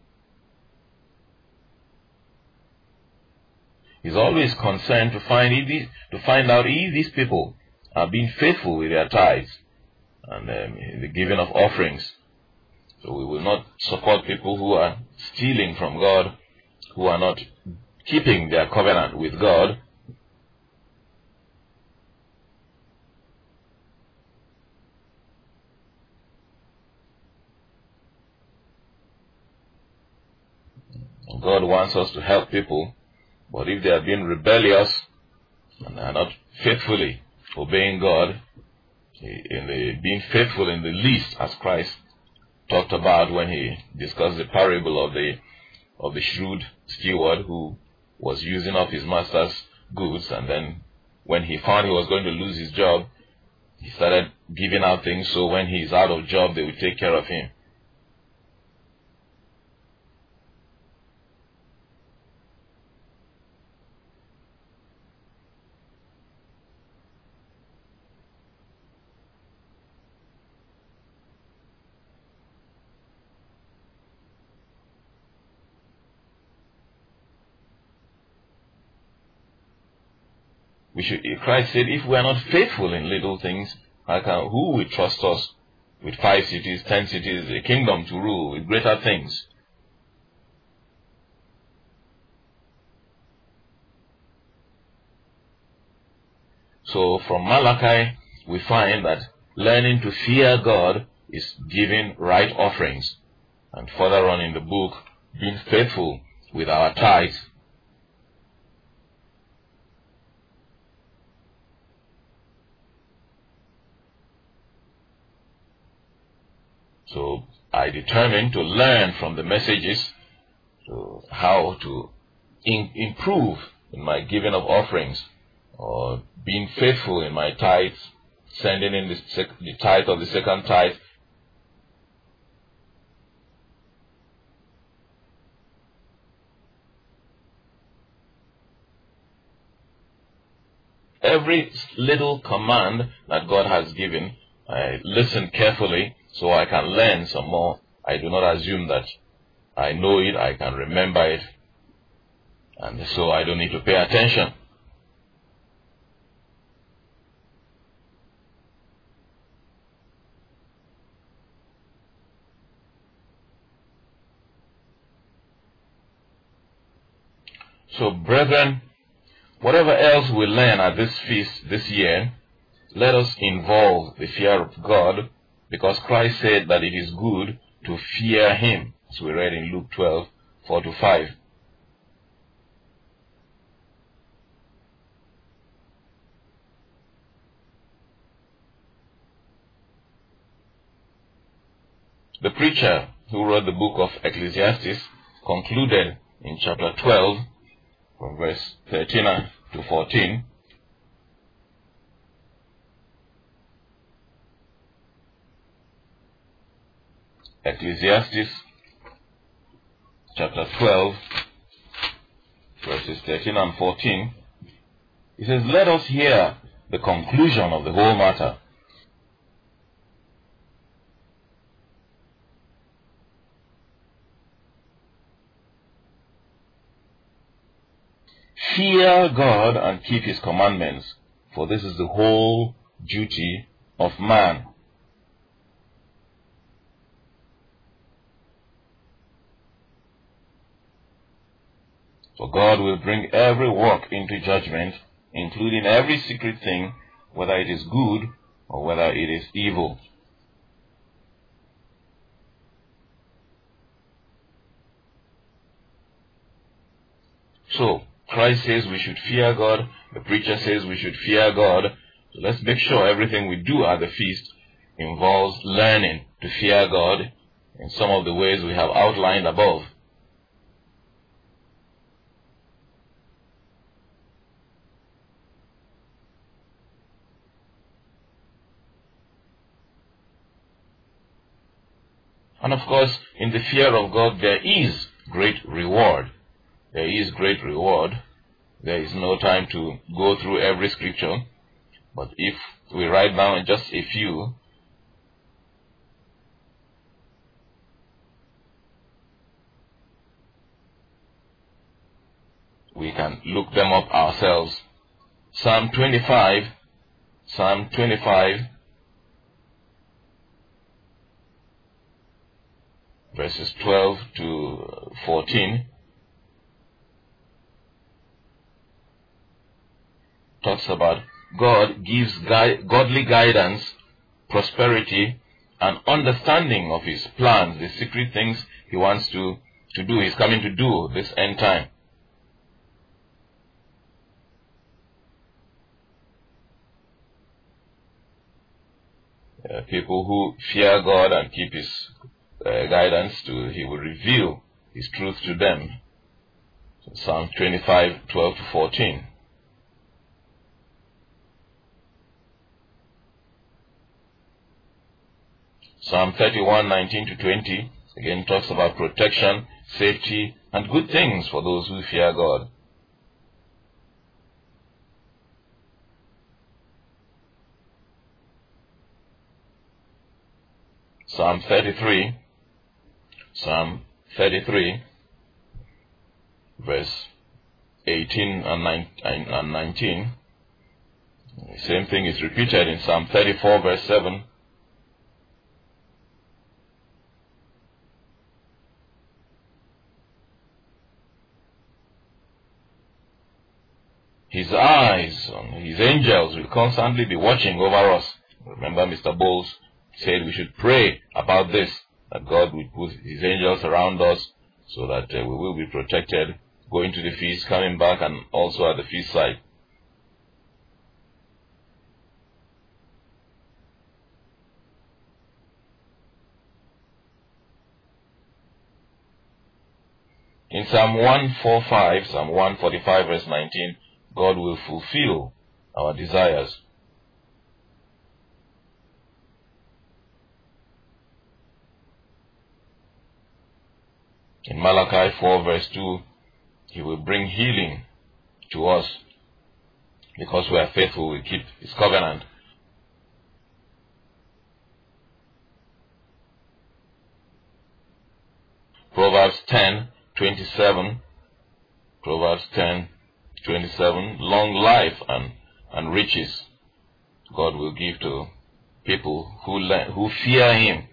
he's always concerned to find out if these people are being faithful with their tithes and the giving of offerings. So we will not support people who are stealing from God, who are not keeping their covenant with God. God wants us to help people, but if they are being rebellious and are not faithfully obeying God, being faithful in the least, as Christ talked about when he discussed the parable of the of the shrewd steward who was using up his master's goods, and then when he found he was going to lose his job, he started giving out things so when he's out of job, they would take care of him. Christ said, if we are not faithful in little things, who will trust us with 5 cities, 10 cities, a kingdom to rule with greater things? So from Malachi, we find that learning to fear God is giving right offerings. And further on in the book, being faithful with our tithes. So I determined to learn from the messages to how to improve in my giving of offerings, or being faithful in my tithes, sending in the tithe of the second tithe. Every little command that God has given, I listen carefully so I can learn some more. I do not assume that I know it, I can remember it, and so I don't need to pay attention. So, brethren, whatever else we learn at this feast this year, let us involve the fear of God, because Christ said that it is good to fear Him, as we read in Luke 12, 4-5. The preacher who wrote the book of Ecclesiastes concluded in chapter 12, from verse 13-14, Ecclesiastes chapter 12, verses 13 and 14, he says, let us hear the conclusion of the whole matter. Fear God and keep His commandments, for this is the whole duty of man. For God will bring every work into judgment, including every secret thing, whether it is good or whether it is evil. So, Christ says we should fear God, the preacher says we should fear God, so let's make sure everything we do at the feast involves learning to fear God in some of the ways we have outlined above. And of course, in the fear of God, there is great reward. There is great reward. There is no time to go through every scripture, but if we write down just a few, we can look them up ourselves. Psalm 25, verses 12-14, talks about God gives godly guidance, prosperity, and understanding of His plans, the secret things He wants to do, He's coming to do this end time. People who fear God and keep His guidance, He will reveal his truth to them. Psalm 25, 12 to 14. Psalm 31, 19 to 20, again talks about protection, safety, and good things for those who fear God. Psalm 33, verse 18 and 19. The same thing is repeated in Psalm 34, verse 7. His eyes and his angels will constantly be watching over us. Remember, Mr. Bowles said we should pray about this, that God will put his angels around us so that we will be protected, going to the feast, coming back, and also at the feast site. In Psalm 145, verse 19, God will fulfill our desires. In Malachi 4, verse 2, he will bring healing to us because we are faithful, we keep his covenant. Proverbs 10:27, long life and riches God will give to people who fear him.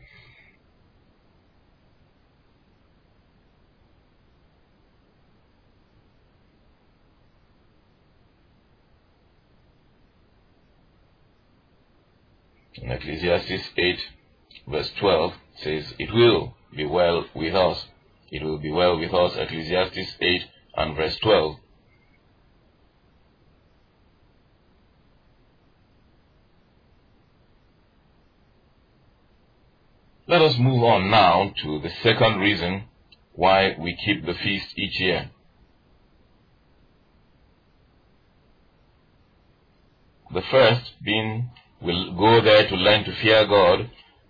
In Ecclesiastes 8, verse 12 says, it will be well with us. It will be well with us. Ecclesiastes 8 and verse 12. Let us move on now to the second reason why we keep the feast each year. The first being, we'll go there to learn to fear God.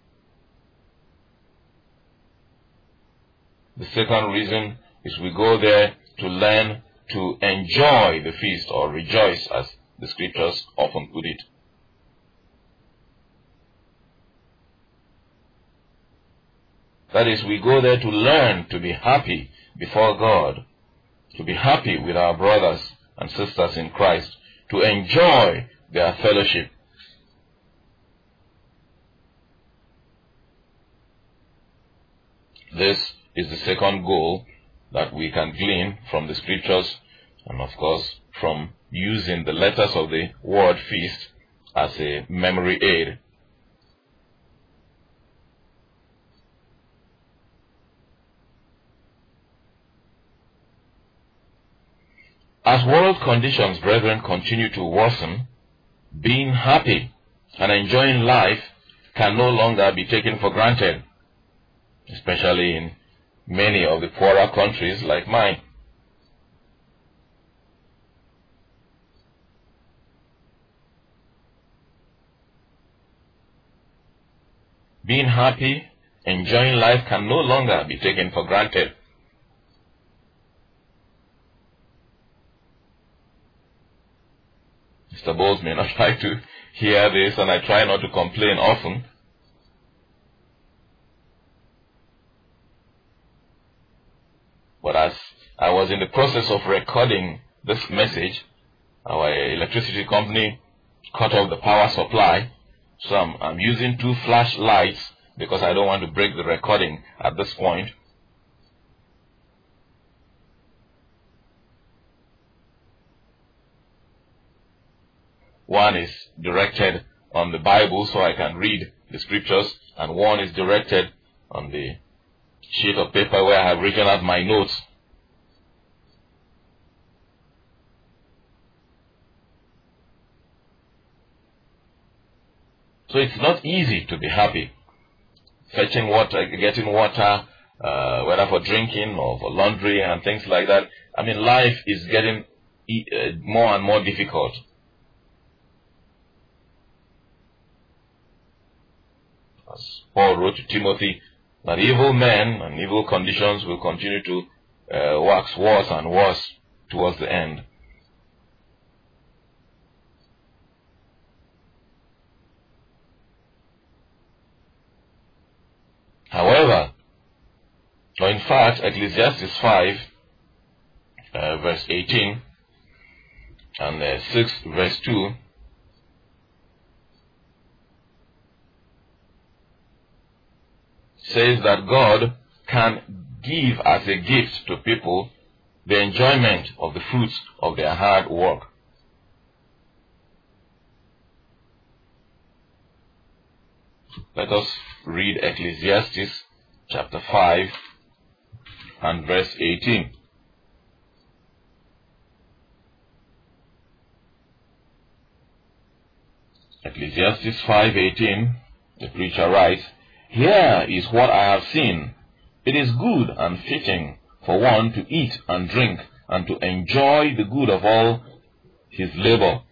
The second reason is we go there to learn to enjoy the feast, or rejoice, as the scriptures often put it. That is, we go there to learn to be happy before God, to be happy with our brothers and sisters in Christ, to enjoy their fellowship. This is the second goal that we can glean from the scriptures, and of course from using the letters of the word feast as a memory aid. As world conditions, brethren, continue to worsen, being happy and enjoying life can no longer be taken for granted, especially in many of the poorer countries like mine. Being happy, enjoying life can no longer be taken for granted. Mr. Bowles may not like to hear this, and I try not to complain often. But as I was in the process of recording this message, our electricity company cut off the power supply, so I'm using 2 flashlights because I don't want to break the recording at this point. One is directed on the Bible so I can read the scriptures, and one is directed on the sheet of paper where I have written out my notes. So it's not easy to be happy. Fetching water, getting water, whether for drinking or for laundry and things like that. I mean, life is getting more and more difficult. As Paul wrote to Timothy, that evil men and evil conditions will continue to wax worse and worse towards the end. However, or in fact, Ecclesiastes 5, verse 18, and 6, verse 2, says that God can give as a gift to people the enjoyment of the fruits of their hard work. Let us read Ecclesiastes chapter 5 and verse 18. Ecclesiastes 5:18, the preacher writes, "Here is what I have seen. It is good and fitting for one to eat and drink and to enjoy the good of all his labor."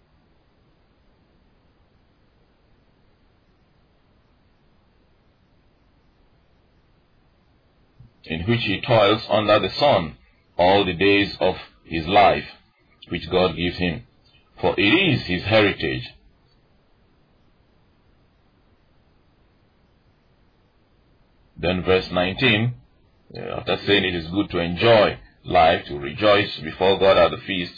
In which he toils under the sun all the days of his life, which God gives him, for it is his heritage. Then verse 19, after saying it is good to enjoy life, to rejoice before God at the feast,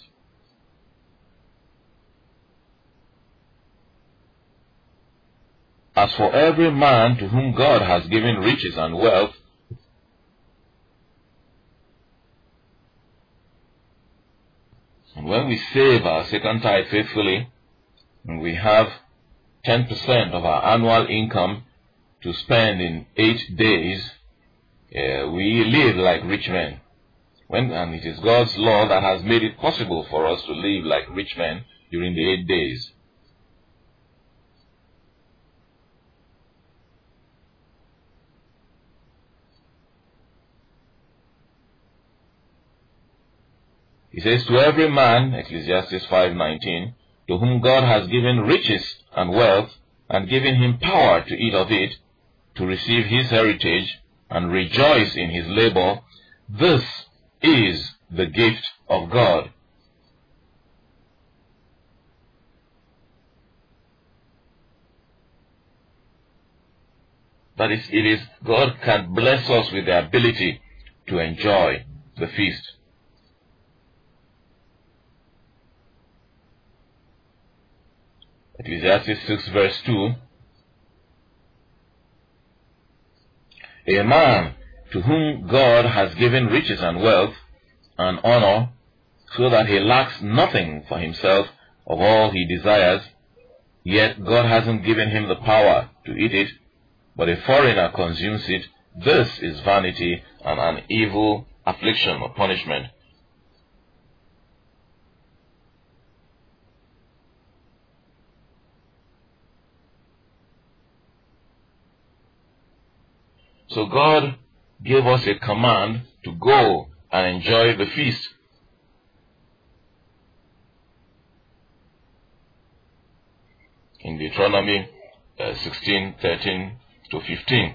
"As for every man to whom God has given riches and wealth, and when we save our second tithe faithfully, and we have 10% of our annual income to spend in 8 days, we live like rich men. And it is God's law that has made it possible for us to live like rich men during the 8 days. He says, "To every man," Ecclesiastes 5:19, "to whom God has given riches and wealth, and given him power to eat of it, to receive his heritage, and rejoice in his labor, this is the gift of God." That is, it is God can bless us with the ability to enjoy the feast. Ecclesiastes 6 verse 2, "A man to whom God has given riches and wealth and honor, so that he lacks nothing for himself of all he desires, yet God hasn't given him the power to eat it, but a foreigner consumes it, this is vanity and an evil affliction or punishment." So God gave us a command to go and enjoy the feast. In Deuteronomy 16:13 to 15.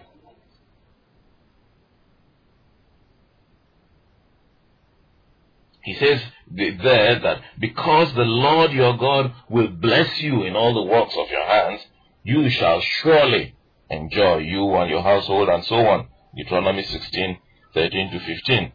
He says there that because the Lord your God will bless you in all the works of your hands, you shall surely enjoy, you and your household, and so on. Deuteronomy 16:13 to 15.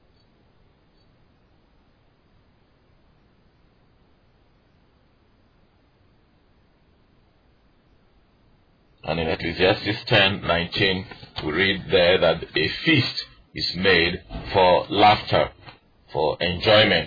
And in Ecclesiastes 10:19, we read there that a feast is made for laughter, for enjoyment.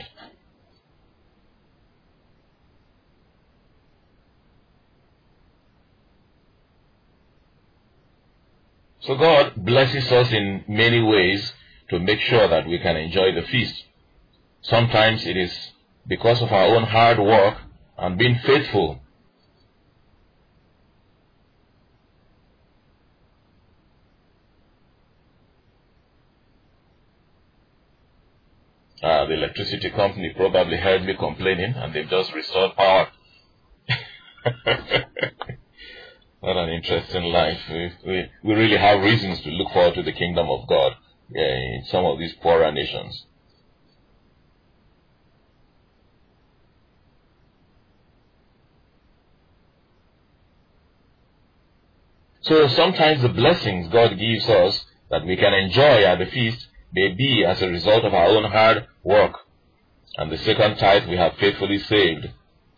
So God blesses us in many ways to make sure that we can enjoy the feast. Sometimes it is because of our own hard work and being faithful. The electricity company probably heard me complaining, and they've just restored power. What an interesting life. We really have reasons to look forward to the kingdom of God in some of these poorer nations. So sometimes the blessings God gives us that we can enjoy at the feast may be as a result of our own hard work, and the second tithe we have faithfully saved.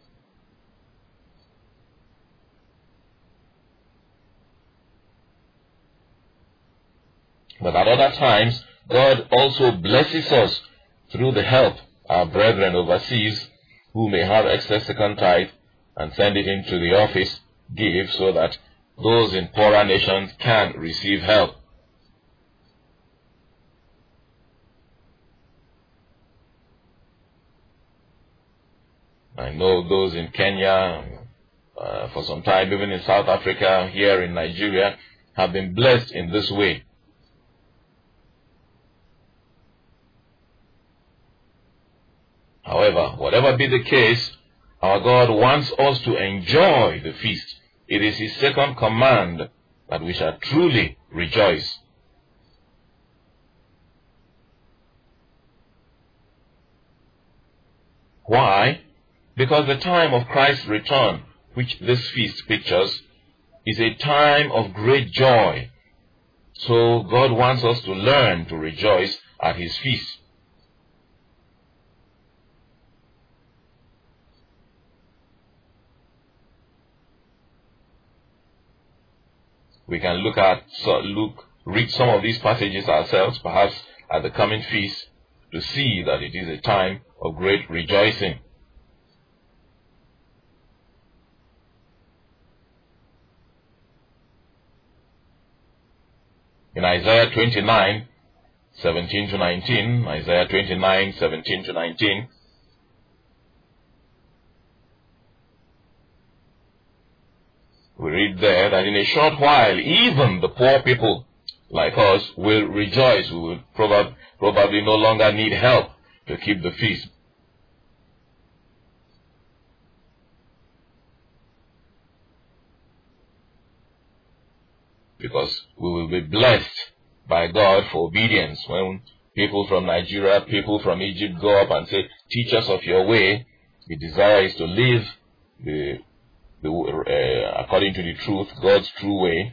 But at other times, God also blesses us through the help our brethren overseas who may have excess second tithe and send it into the office, give, so that those in poorer nations can receive help. I know those in Kenya, for some time, even in South Africa, here in Nigeria, have been blessed in this way. However, whatever be the case, our God wants us to enjoy the feast. It is His second command that we shall truly rejoice. Why? Because the time of Christ's return, which this feast pictures, is a time of great joy. So God wants us to learn to rejoice at His feast. We can read some of these passages ourselves, perhaps at the coming feast, to see that it is a time of great rejoicing. In Isaiah 29, 17 to 19, Isaiah 29, 17 to 19, we read there that in a short while, even the poor people like us will rejoice. We will probably no longer need help to keep the feast. Because we will be blessed by God for obedience. When people from Nigeria, people from Egypt go up and say, teach us of your way, the desire is to live according to the truth, God's true way.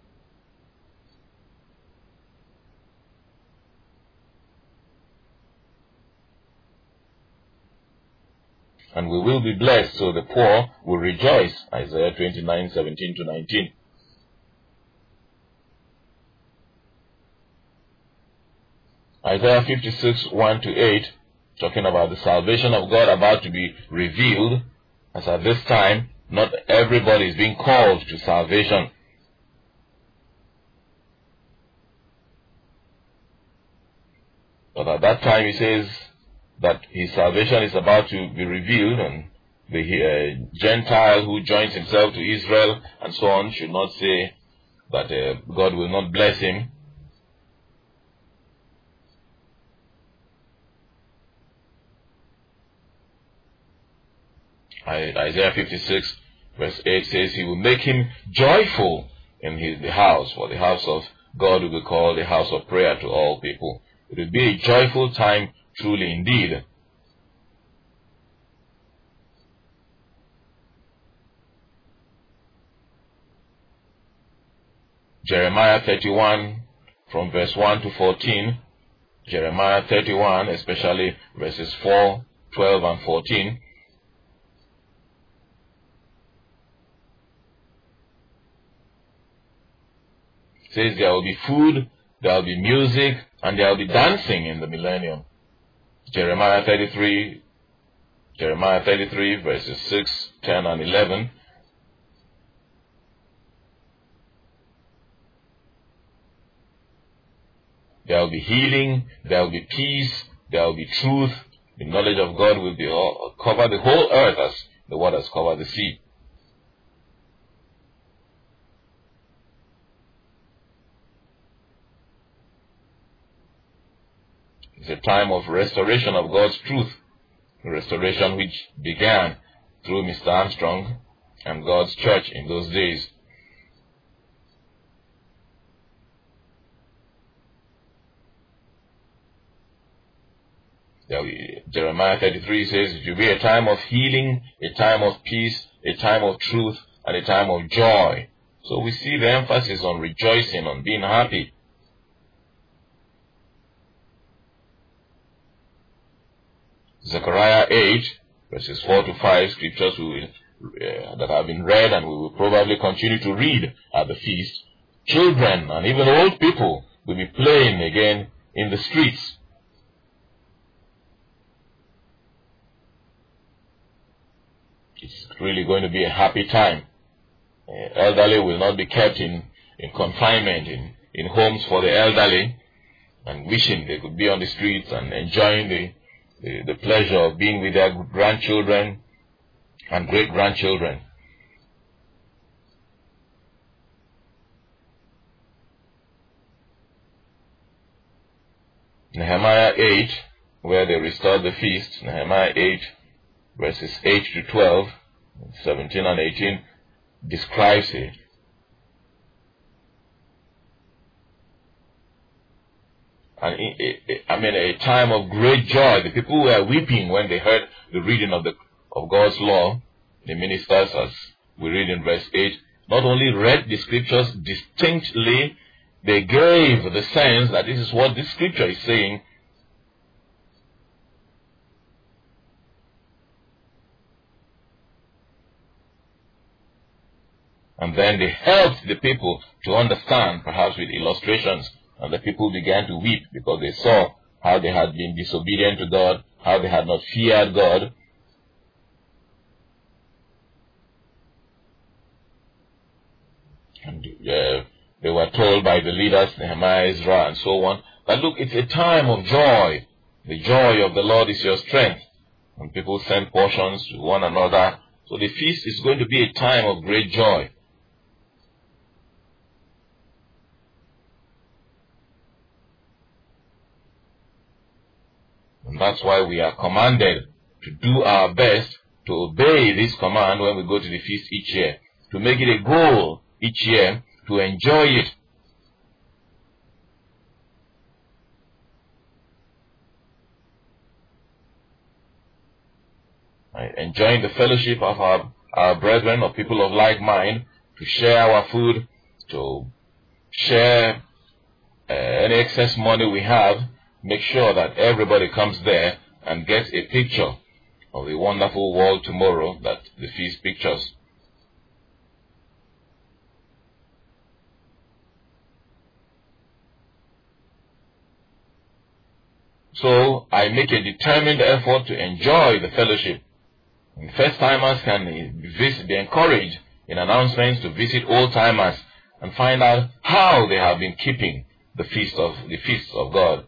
And we will be blessed, so the poor will rejoice. Isaiah 29, 17 to 19. Isaiah 56, 1 to 8, talking about the salvation of God about to be revealed, as at this time, not everybody is being called to salvation. But at that time, he says that his salvation is about to be revealed, and the Gentile who joins himself to Israel and so on should not say that God will not bless him. Isaiah 56 verse 8 says, he will make him joyful in the house, for the house of God will be called the house of prayer to all people. It will be a joyful time, truly indeed. Jeremiah 31 from verse 1 to 14, Jeremiah 31, especially verses 4, 12 and 14, says there will be food, there will be music, and there will be dancing in the millennium. Jeremiah 33 verses 6, 10 and 11. There will be healing, there will be peace, there will be truth. The knowledge of God will be cover the whole earth as the waters cover the sea. It's a time of restoration of God's truth, a restoration which began through Mr. Armstrong and God's church in those days. Jeremiah 33 says it will be a time of healing, a time of peace, a time of truth, and a time of joy. So we see the emphasis on rejoicing, on being happy. Zechariah 8, verses 4 to 5, scriptures that have been read and we will probably continue to read at the feast. Children and even old people will be playing again in the streets. It's really going to be a happy time. Elderly will not be kept in confinement, in homes for the elderly, and wishing they could be on the streets and enjoying the pleasure of being with their grandchildren and great-grandchildren. Nehemiah 8, where they restored the feast, Nehemiah 8, verses 8 to 12, 17 and 18, describes it. And a time of great joy. The people were weeping when they heard the reading of God's law. The ministers, as we read in verse 8, not only read the scriptures distinctly, they gave the sense that this is what this scripture is saying. And then they helped the people to understand, perhaps with illustrations, and the people began to weep because they saw how they had been disobedient to God, how they had not feared God. And they were told by the leaders, Nehemiah, Ezra, and so on, that look, it's a time of joy. The joy of the Lord is your strength. And people send portions to one another. So the feast is going to be a time of great joy. And that's why we are commanded to do our best to obey this command when we go to the feast each year, to make it a goal each year to enjoy it. Enjoying the fellowship of our brethren, of people of like mind, to share our food, to share any excess money we have. Make sure that everybody comes there and gets a picture of the wonderful world tomorrow that the feast pictures. So I make a determined effort to enjoy the fellowship. And first-timers can be encouraged in announcements to visit old-timers and find out how they have been keeping the feasts of God.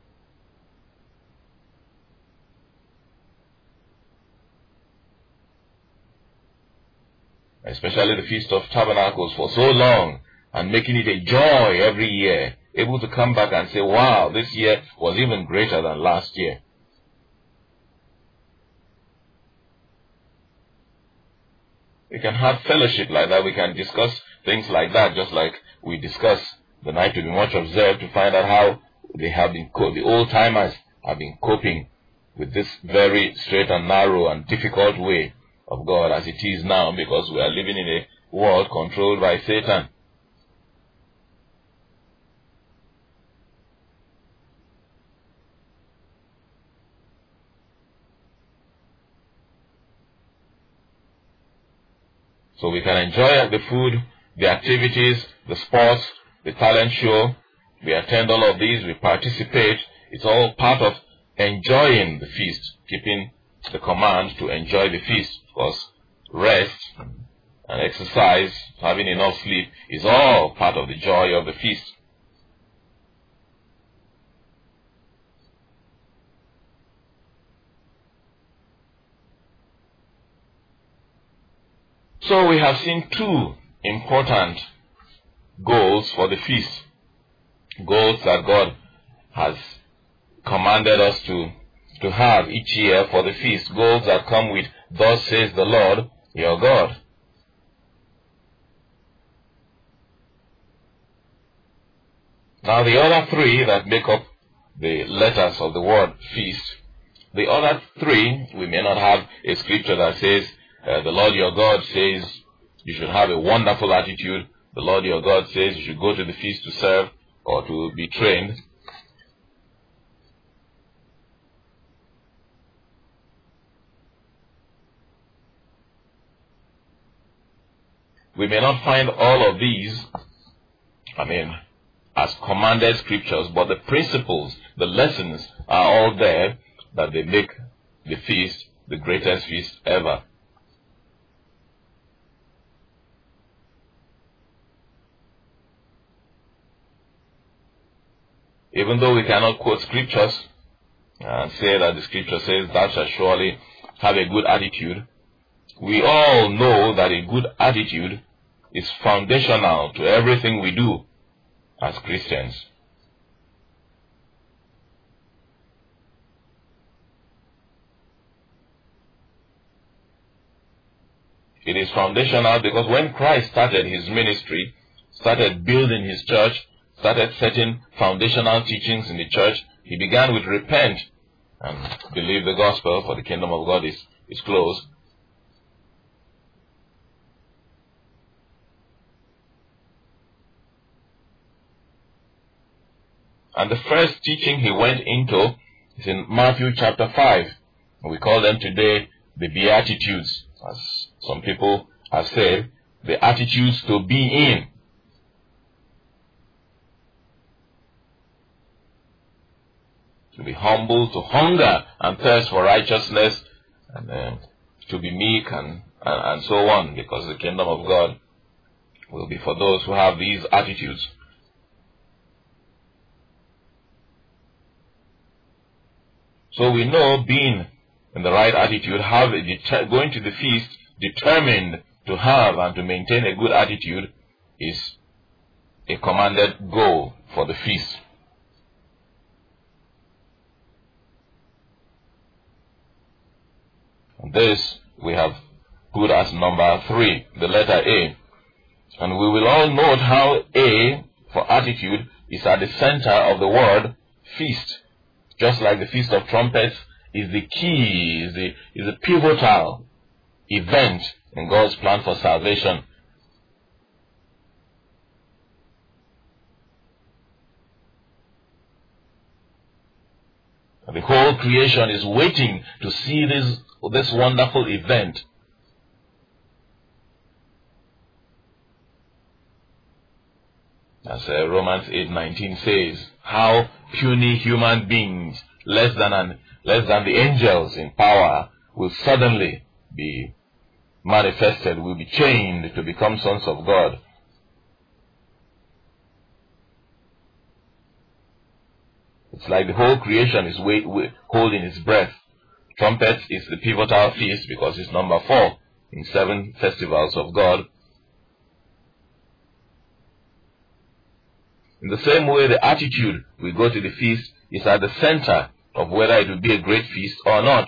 Especially the Feast of Tabernacles for so long, and making it a joy every year, able to come back and say, wow, this year was even greater than last year. We can have fellowship like that. We can discuss things like that, just like we discuss the night to be much observed, to find out how they have been the old-timers have been coping with this very straight and narrow and difficult way of God as it is now, because we are living in a world controlled by Satan. So we can enjoy the food, the activities, the sports, the talent show. We attend all of these, we participate. It's all part of enjoying the feast, keeping the command to enjoy the feast. Because rest and exercise, having enough sleep, is all part of the joy of the feast. So we have seen two important goals for the feast. Goals that God has commanded us to have each year for the feast, goals that come with, "Thus says the Lord your God." Now the other three that make up the letters of the word feast, the other three, we may not have a scripture that says, the Lord your God says you should have a wonderful attitude. The Lord your God says you should go to the feast to serve or to be trained. We may not find all of these, as commanded scriptures, but the principles, the lessons are all there that they make the feast the greatest feast ever. Even though we cannot quote scriptures and say that the scripture says, "Thou shalt surely have a good attitude," we all know that a good attitude is foundational to everything we do as Christians. It is foundational because when Christ started his ministry, started building his church, started setting foundational teachings in the church, he began with repent and believe the gospel, for the kingdom of God is close. And the first teaching he went into is in Matthew chapter 5. We call them today the Beatitudes, as some people have said, the attitudes to be in. To be humble, to hunger and thirst for righteousness, and to be meek and so on, because the kingdom of God will be for those who have these attitudes. So we know being in the right attitude, going to the feast determined to have and to maintain a good attitude is a commanded goal for the feast. This we have put as number 3, the letter A. And we will all note how A for attitude is at the center of the word feast. Just like the Feast of Trumpets is the key, is a pivotal event in God's plan for salvation. The whole creation is waiting to see this wonderful event. As Romans 8:19 says, how puny human beings, less than the angels in power, will suddenly be manifested, will be chained to become sons of God. It's like the whole creation is holding its breath. Trumpets is the pivotal feast because it's number 4 in 7 festivals of God. In the same way, the attitude we go to the feast is at the center of whether it will be a great feast or not.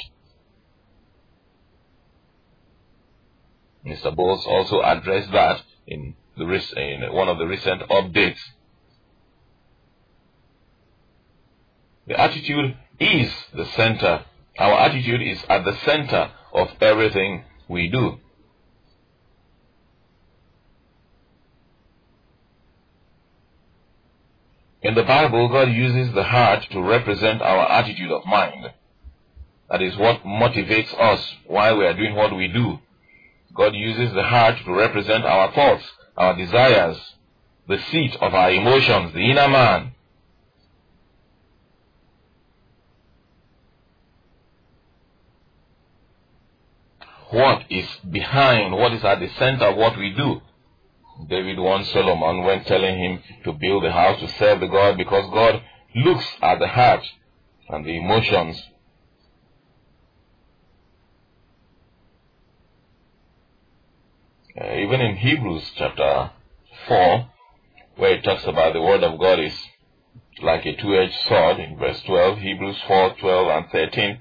Mr. Bowles also addressed that in one of the recent updates. The attitude is the center. Our attitude is at the center of everything we do. In the Bible, God uses the heart to represent our attitude of mind. That is what motivates us while we are doing what we do. God uses the heart to represent our thoughts, our desires, the seat of our emotions, the inner man. What is behind, what is at the center of what we do? David warned Solomon when telling him to build a house to serve the God, because God looks at the heart and the emotions. Even in Hebrews chapter 4, where it talks about the word of God is like a two-edged sword in verse 12, Hebrews 4:12 and 13.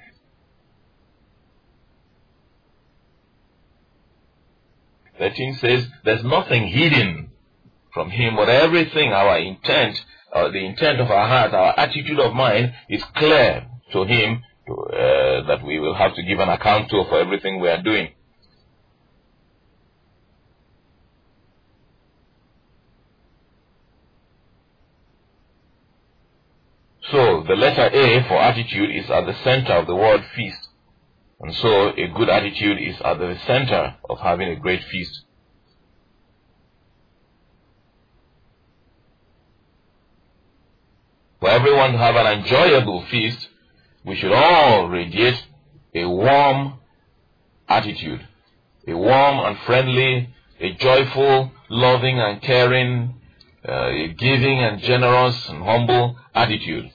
Says, there's nothing hidden from him, but everything, our intent, the intent of our heart, our attitude of mind is clear to him, that we will have to give an account to for everything we are doing. So, the letter A for attitude is at the center of the word feast. And so, a good attitude is at the center of having a great feast. For everyone to have an enjoyable feast, we should all radiate a warm attitude, a warm and friendly, a joyful, loving and caring, a giving and generous and humble attitude.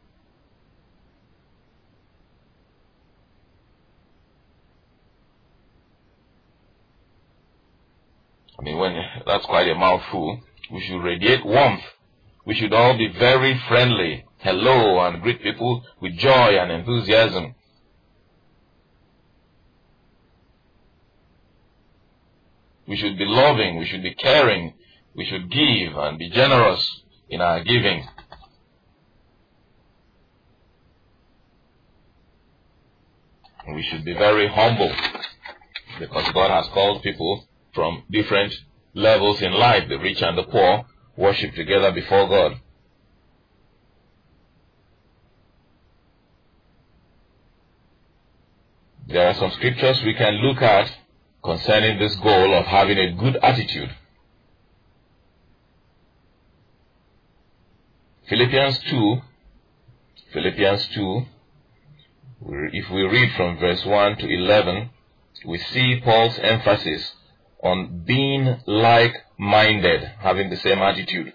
I mean, that's quite a mouthful. We should radiate warmth. We should all be very friendly, hello, and greet people with joy and enthusiasm. We should be loving, we should be caring, we should give and be generous in our giving. And we should be very humble, because God has called people from different levels in life. The rich and the poor worship together before God. There are some scriptures we can look at concerning this goal of having a good attitude. Philippians 2, if we read from verse 1 to 11, we see Paul's emphasis on being like-minded, having the same attitude.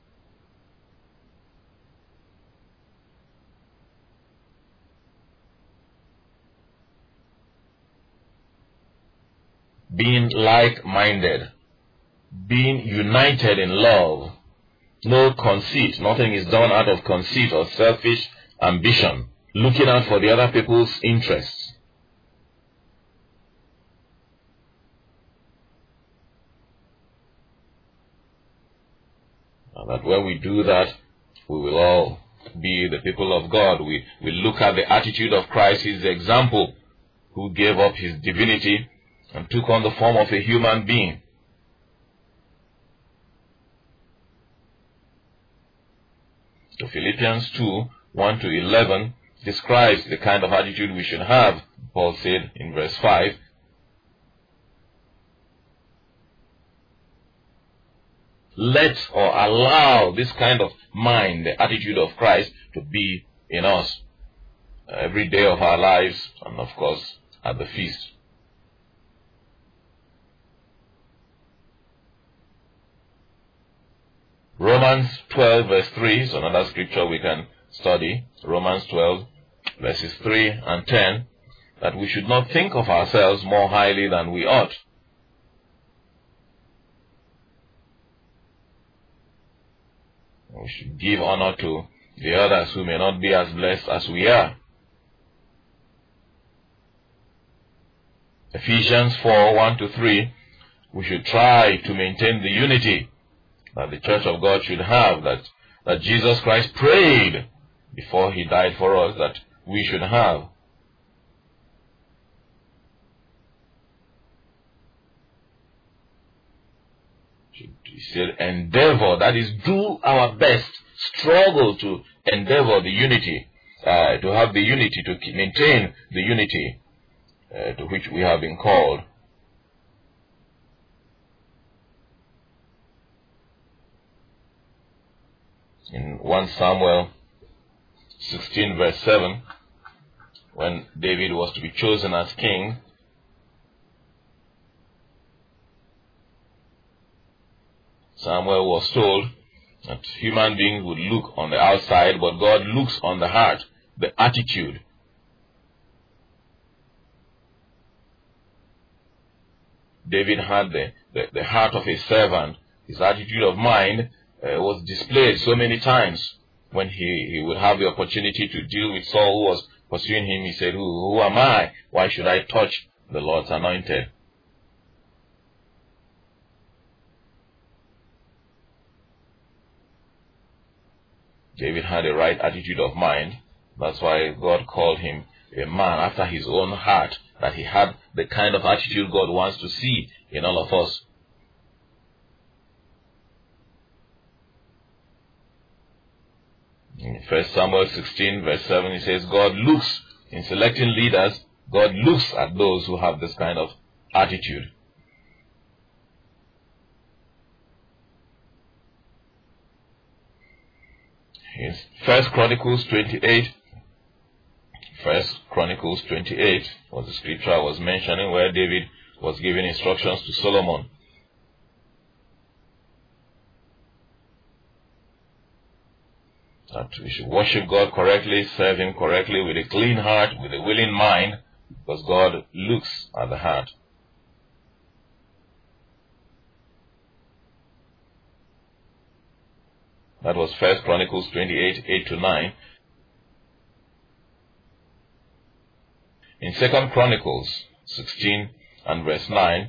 Being like-minded, being united in love, no conceit, nothing is done out of conceit or selfish ambition, looking out for the other people's interests. And that when we do that, we will all be the people of God. We look at the attitude of Christ, his example, who gave up his divinity and took on the form of a human being. So Philippians 2, 1 to 11 describes the kind of attitude we should have. Paul said in verse 5, let or allow this kind of mind, the attitude of Christ, to be in us every day of our lives, and of course at the feast. Romans 12 verse 3 is another scripture we can study. Romans 12 verses 3 and 10, that we should not think of ourselves more highly than we ought. We should give honor to the others who may not be as blessed as we are. Ephesians 4, 1 to 3, we should try to maintain the unity that the church of God should have, that Jesus Christ prayed before he died for us, that we should have. He said, endeavor, that is, do our best, struggle to endeavor the unity, to have the unity, to maintain the unity to which we have been called. In 1 Samuel 16 verse 7, when David was to be chosen as king, Samuel was told that human beings would look on the outside, but God looks on the heart, the attitude. David had the heart of a servant. His attitude of mind was displayed so many times when he would have the opportunity to deal with Saul who was pursuing him, he said, who am I? Why should I touch the Lord's anointed? David had a right attitude of mind. That's why God called him a man after his own heart, that he had the kind of attitude God wants to see in all of us. In 1 Samuel 16 verse 7, he says, God looks, in selecting leaders, God looks at those who have this kind of attitude. In 1 Chronicles 28 was the scripture I was mentioning, where David was giving instructions to Solomon. That we should worship God correctly, serve Him correctly, with a clean heart, with a willing mind, because God looks at the heart. That was 1 Chronicles 28, 8-9. In 2 Chronicles 16 and verse 9,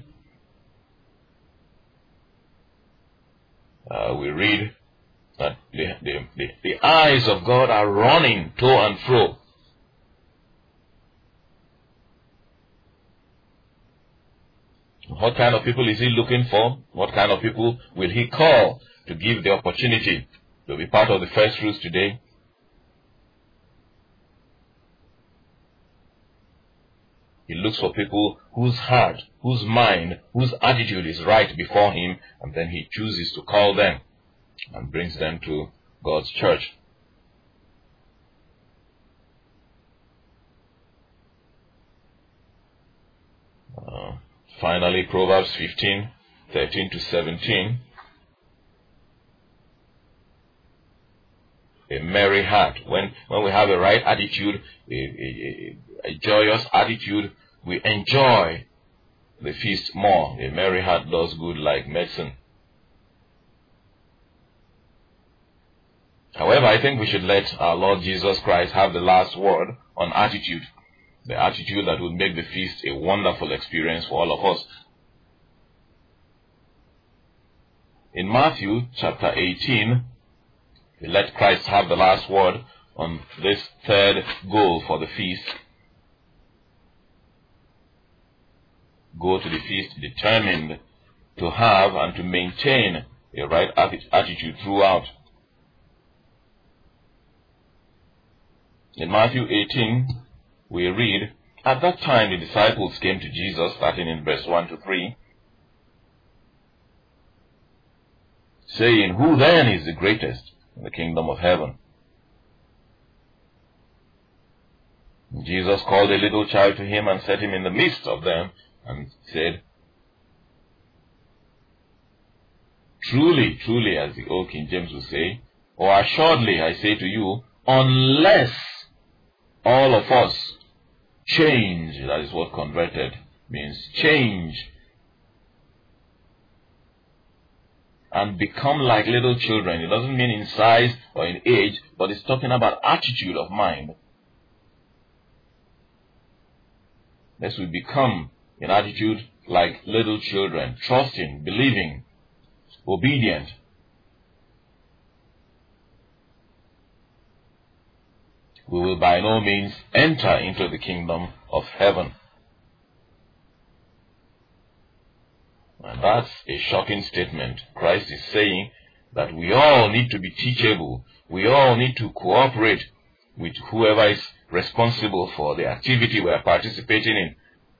we read that the eyes of God are running to and fro. What kind of people is He looking for? What kind of people will He call to give the opportunity to be part of the first fruits today? He looks for people whose heart, whose mind, whose attitude is right before Him, and then He chooses to call them and brings them to God's church. Finally, Proverbs 15, 13-17. A merry heart. When we have a right attitude, a joyous attitude, we enjoy the feast more. A merry heart does good like medicine. However, I think we should let our Lord Jesus Christ have the last word on attitude. The attitude that will make the feast a wonderful experience for all of us. In Matthew chapter 18, we let Christ have the last word on this third goal for the feast. Go to the feast determined to have and to maintain a right attitude throughout. In Matthew 18, we read, at that time the disciples came to Jesus, starting in verse 1-3, saying, who then is the greatest in the kingdom of heaven? And Jesus called a little child to Him and set him in the midst of them, and said, truly, truly, as the old King James would say, or assuredly I say to you, unless all of us change, that is what converted means, change, and become like little children. It doesn't mean in size or in age, but it's talking about attitude of mind. Lest we become in attitude like little children, trusting, believing, obedient. We will by no means enter into the kingdom of heaven. And that's a shocking statement. Christ is saying that we all need to be teachable. We all need to cooperate with whoever is responsible for the activity we are participating in.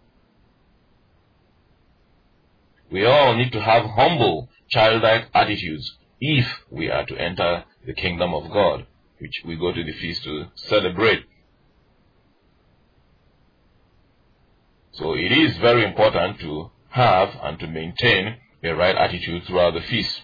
We all need to have humble, childlike attitudes if we are to enter the kingdom of God, which we go to the feast to celebrate. So it is very important to have and to maintain a right attitude throughout the feast.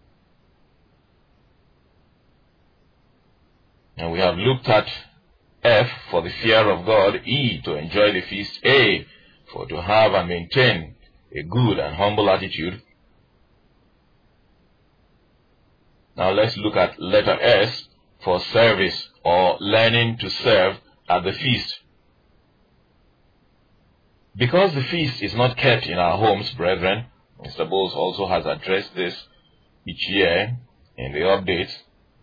And we have looked at F for the fear of God, E to enjoy the feast, A for to have and maintain a good and humble attitude. Now let's look at letter S for service or learning to serve at the feast. Because the feast is not kept in our homes, brethren, Mr. Bowles also has addressed this each year in the updates.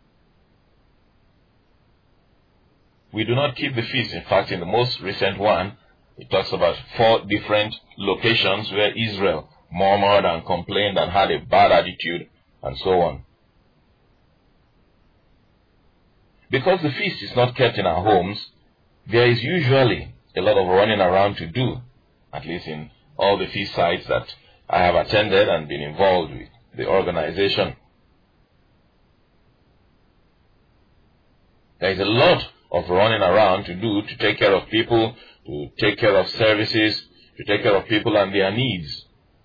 We do not keep the feast. In fact, in the most recent one, it talks about 4 different locations where Israel murmured and complained and had a bad attitude and so on. Because the feast is not kept in our homes, there is usually a lot of running around to do, at least in all the feast sites that I have attended and been involved with the organization. There is a lot of running around to do to take care of people, to take care of services, to take care of people and their needs.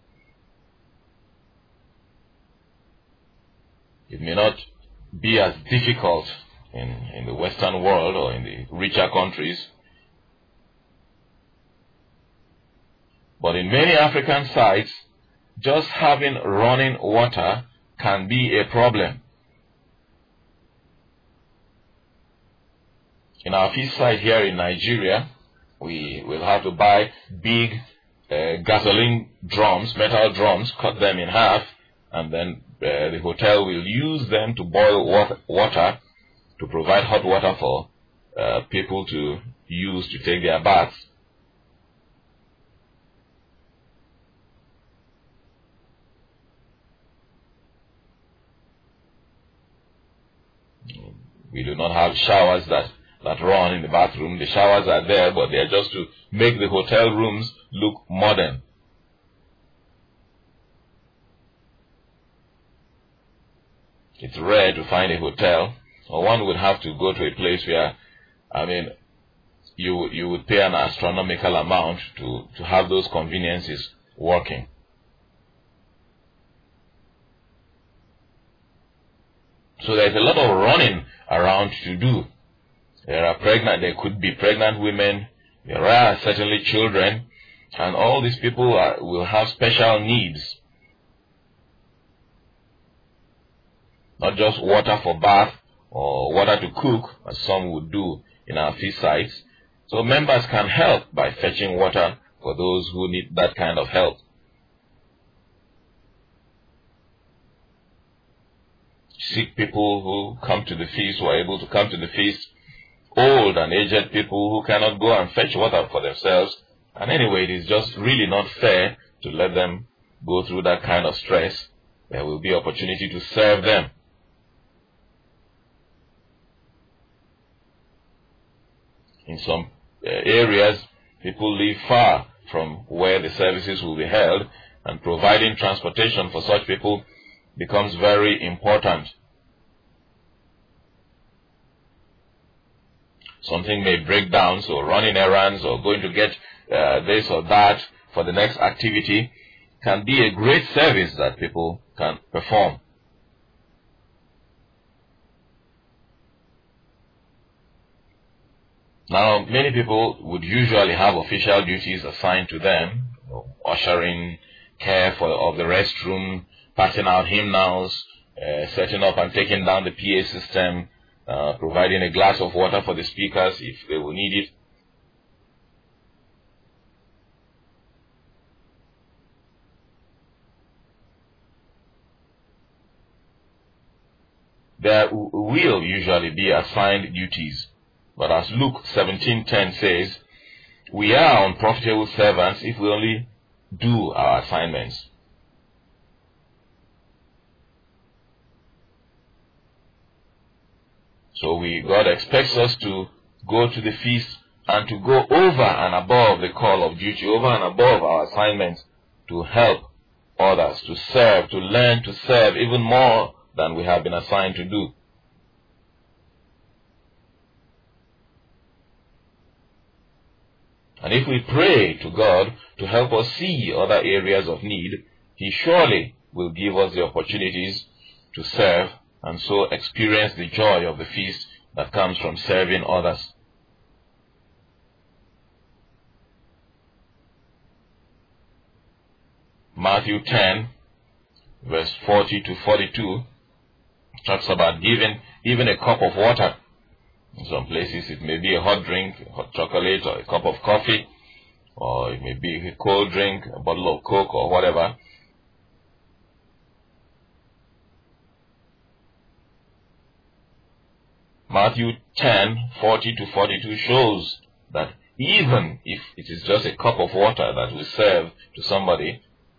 It may not be as difficult in the Western world or in the richer countries, but in many African sites, just having running water can be a problem. In our feast site here in Nigeria, we will have to buy big gasoline drums, metal drums, cut them in half, and then the hotel will use them to boil water to provide hot water for people to use to take their baths. We do not have showers that run in the bathroom. The showers are there, but they are just to make the hotel rooms look modern. It's rare to find a hotel, or one would have to go to a place where, you would pay an astronomical amount to have those conveniences working. So there's a lot of running around to do. There could be pregnant women, there are certainly children, and all these people will have special needs. Not just water for bath or water to cook, as some would do in our feast sites. So members can help by fetching water for those who need that kind of help. Sick people who come to the feast, who are able to come to the feast, old and aged people who cannot go and fetch water for themselves. And anyway, it is just really not fair to let them go through that kind of stress. There will be opportunity to serve them. In some areas, people live far from where the services will be held, and providing transportation for such people becomes very important. Something may break down, so running errands or going to get this or that for the next activity can be a great service that people can perform. Now, many people would usually have official duties assigned to them, ushering, care of the restroom, passing out hymnals, setting up and taking down the PA system, providing a glass of water for the speakers if they will need it. There will usually be assigned duties, but as Luke 17:10 says, we are unprofitable servants if we only do our assignments. So God expects us to go to the feast and to go over and above the call of duty, over and above our assignments, to help others, to serve, to learn to serve even more than we have been assigned to do. And if we pray to God to help us see other areas of need, He surely will give us the opportunities to serve and so experience the joy of the feast that comes from serving others. Matthew 10, verse 40 to 42, talks about giving even a cup of water. In some places it may be a hot drink, hot chocolate, or a cup of coffee, or it may be a cold drink, a bottle of Coke or whatever. Matthew 10:40 to 42 shows that even if it is just a cup of water that we serve to somebody,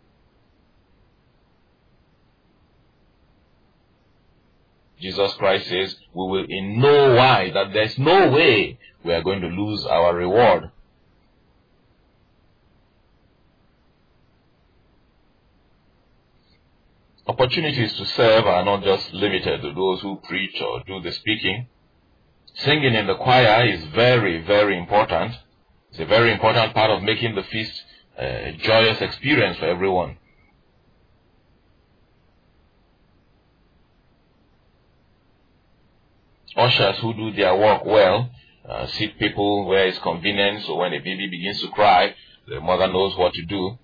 Jesus Christ says we will in no wise, that there's no way we are going to lose our reward. Opportunities to serve are not just limited to those who preach or do the speaking. Singing in the choir is very, very important. It's a very important part of making the feast a joyous experience for everyone. Ushers who do their work well seat people where it's convenient, so when a baby begins to cry, the mother knows what to do.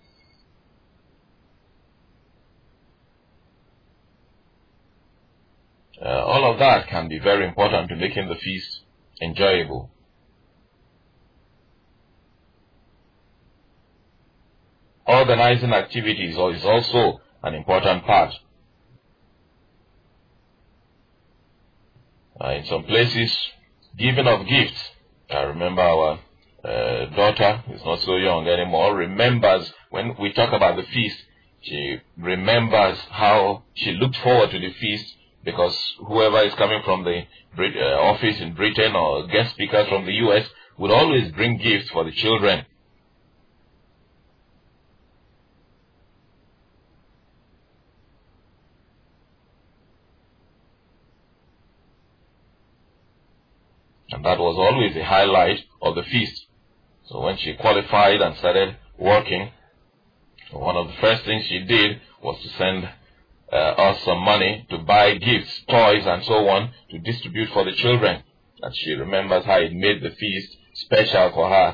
All of that can be very important to making the feast enjoyable. Organizing activities is also an important part. In some places, giving of gifts. I remember our daughter, who is not so young anymore, remembers when we talk about the feast, she remembers how she looked forward to the feast, because whoever is coming from the office in Britain or guest speakers from the US would always bring gifts for the children. And that was always the highlight of the feast. So when she qualified and started working, one of the first things she did was to send us some money to buy gifts, toys, and so on, to distribute for the children. And she remembers how it made the feast special for her.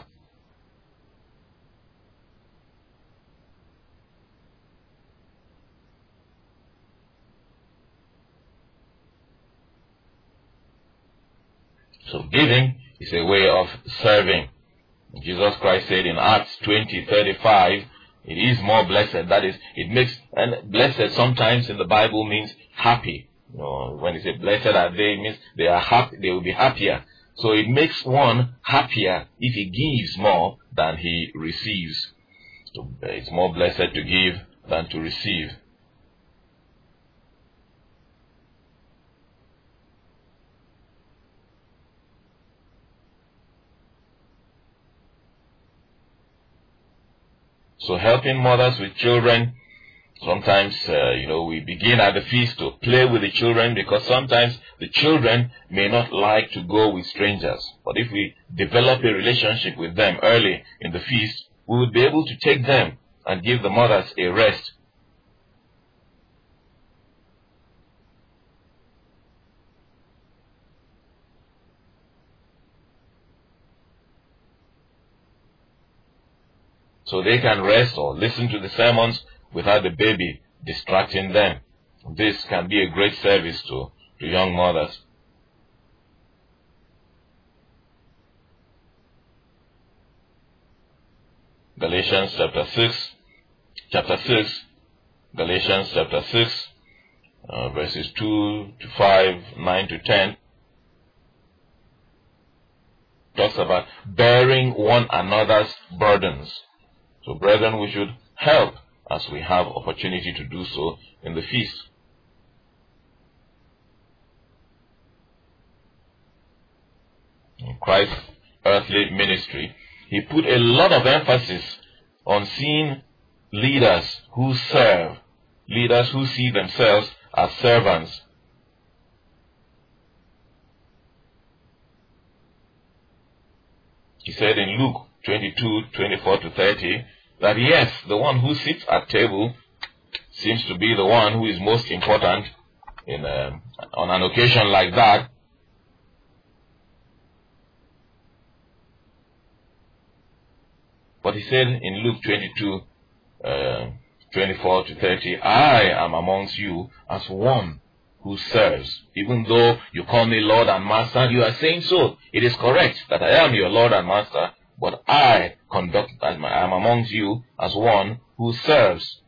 So giving is a way of serving. Jesus Christ said in Acts 20:35, it is more blessed. That is, it makes, and blessed sometimes in the Bible means happy. You know, when it says blessed are they, it means they are happy, they will be happier. So it makes one happier if he gives more than he receives. So it's more blessed to give than to receive. So helping mothers with children, sometimes, we begin at the feast to play with the children, because sometimes the children may not like to go with strangers. But if we develop a relationship with them early in the feast, we will be able to take them and give the mothers a rest. So they can rest or listen to the sermons without the baby distracting them. This can be a great service to young mothers. Galatians chapter 6, Galatians chapter 6, verses 2 to 5, 9 to 10, talks about bearing one another's burdens. So, brethren, we should help as we have opportunity to do so in the feast. In Christ's earthly ministry, he put a lot of emphasis on seeing leaders who serve, leaders who see themselves as servants. He said in Luke 22:24 to 30, that yes, the one who sits at table seems to be the one who is most important on an occasion like that. But he said in Luke 22:24 to 30, I am amongst you as one who serves. Even though you call me Lord and Master, you are saying so. It is correct that I am your Lord and Master, but I am amongst you as one who serves.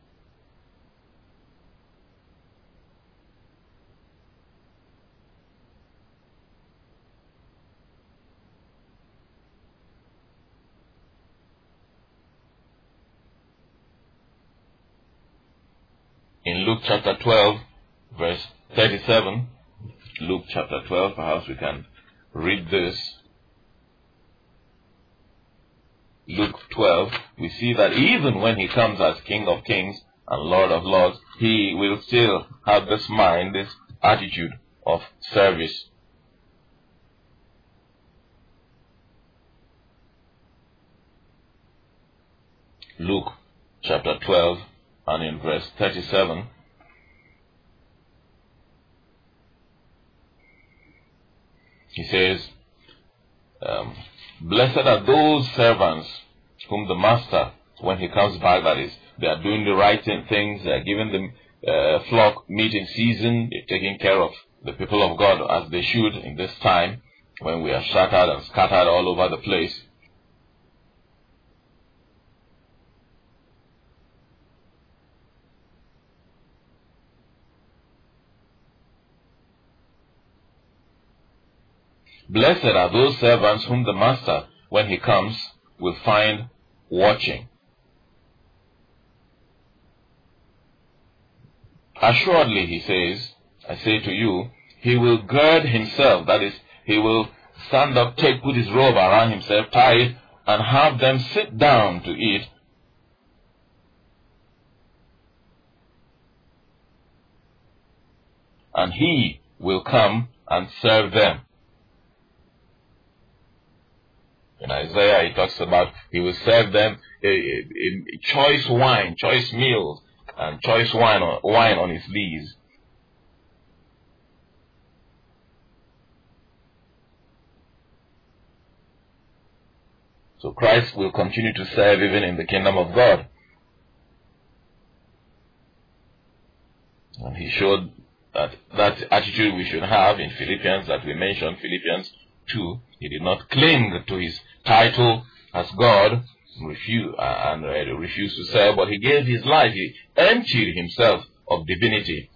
In Luke chapter 12, verse 37, Luke chapter 12, perhaps we can read this. Luke 12, we see that even when he comes as King of Kings and Lord of Lords, he will still have this mind, this attitude of service. Luke chapter 12 and in verse 37, he says, blessed are those servants whom the master, when he comes back, that is, they are doing the right things, they are giving them flock meat in season, they are taking care of the people of God as they should in this time when we are shattered and scattered all over the place. Blessed are those servants whom the master, when he comes, will find watching. Assuredly, he says, I say to you, he will gird himself, that is, he will stand up, put his robe around himself, tie it, and have them sit down to eat. And he will come and serve them. In Isaiah, he talks about he will serve them a choice wine, choice meals, and choice wine on his lees. So Christ will continue to serve even in the kingdom of God. And he showed that attitude we should have in Philippians that we mentioned, Philippians 2. He did not cling to his title as God, refused to serve, but he gave his life. He emptied himself of divinity.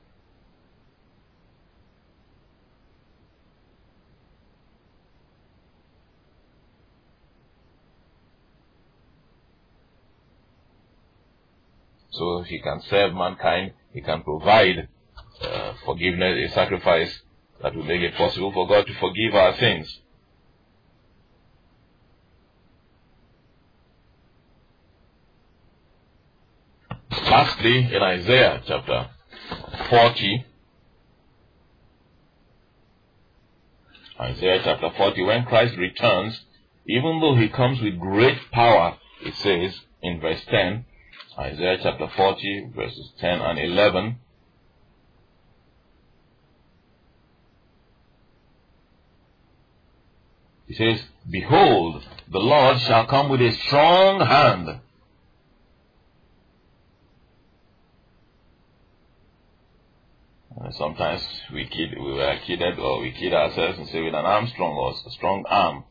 So he can serve mankind, he can provide forgiveness, a sacrifice that will make it possible for God to forgive our sins. Lastly, in Isaiah chapter 40, when Christ returns, even though he comes with great power, it says in verse 10, Isaiah chapter 40, verses 10 and 11, he says, behold, the Lord shall come with a strong hand. Sometimes we kid ourselves and say with an arm strong or a strong arm.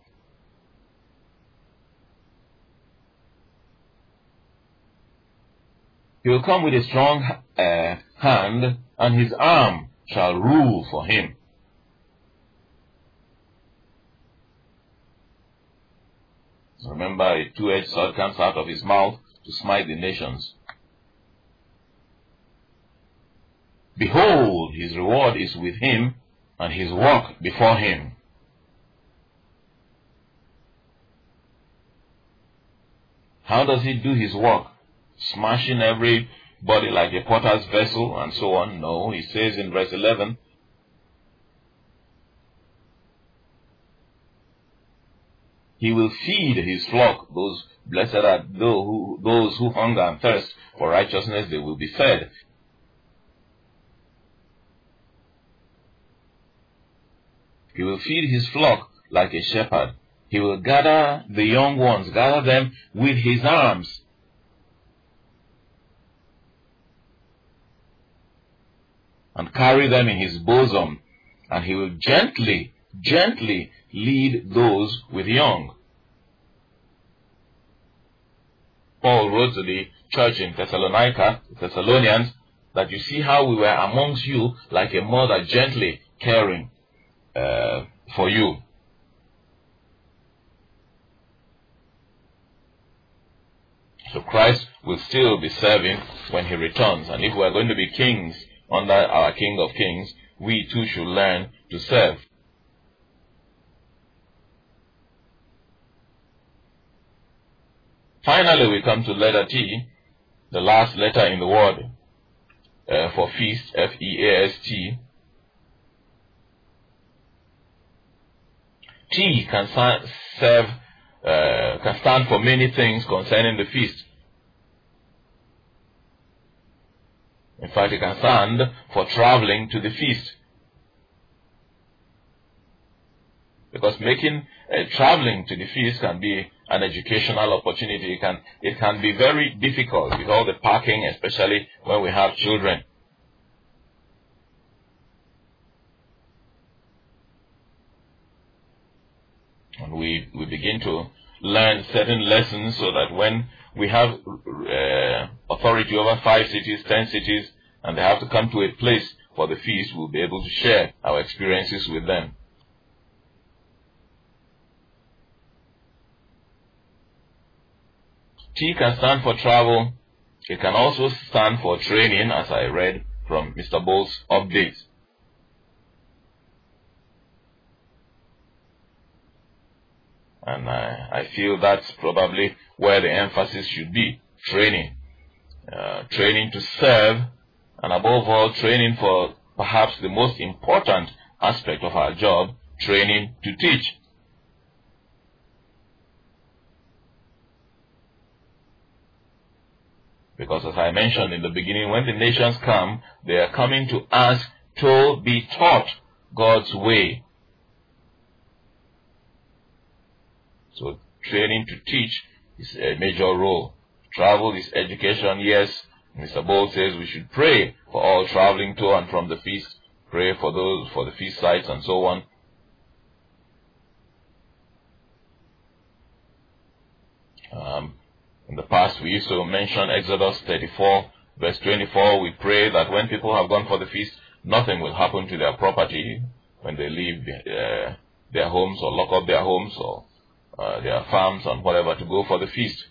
He will come with a strong hand, and his arm shall rule for him. Remember, a two-edged sword comes out of his mouth to smite the nations. Behold, his reward is with him, and his work before him. How does he do his work? Smashing everybody like a potter's vessel and so on? No, he says in verse 11, he will feed his flock. Those blessed are those who hunger and thirst for righteousness, they will be fed. He will feed his flock like a shepherd. He will gather the young ones, gather them with his arms. and carry them in his bosom, and he will gently, gently lead those with young. Paul wrote to the church in Thessalonica, the Thessalonians, that you see how we were amongst you like a mother gently caring for you. So Christ will still be serving when he returns. And if we are going to be kings under our King of Kings, we too should learn to serve. Finally, we come to letter T, the last letter in the word for feast, F-E-A-S-T. T can stand for many things concerning the feast. In fact, it can stand for traveling to the feast. Because traveling to the feast can be an educational opportunity. It can be very difficult with all the parking, especially when we have children. And we begin to learn certain lessons so that when we have authority over 5 cities, 10 cities, and they have to come to a place for the feast, we'll be able to share our experiences with them. T can stand for travel. It can also stand for training, as I read from Mr. Bolt's update. And I feel that's probably where the emphasis should be. Training. Training to serve, and above all, training for perhaps the most important aspect of our job, training to teach. Because as I mentioned in the beginning, when the nations come, they are coming to ask to be taught God's way. So training to teach is a major role. Travel is education, yes. Mr. Bolt says we should pray for all traveling to and from the feast, pray for those for the feast sites and so on. In the past, we used to mention Exodus 34, verse 24. We pray that when people have gone for the feast, nothing will happen to their property when they leave their homes or lock up their homes or their farms and whatever to go for the feast.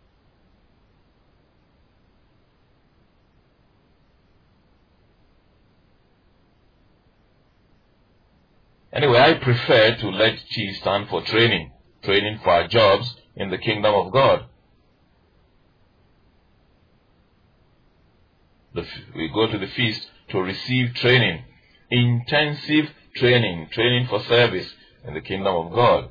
Anyway, I prefer to let T stand for training for our jobs in the kingdom of God. We go to the feast to receive training, intensive training for service in the kingdom of God.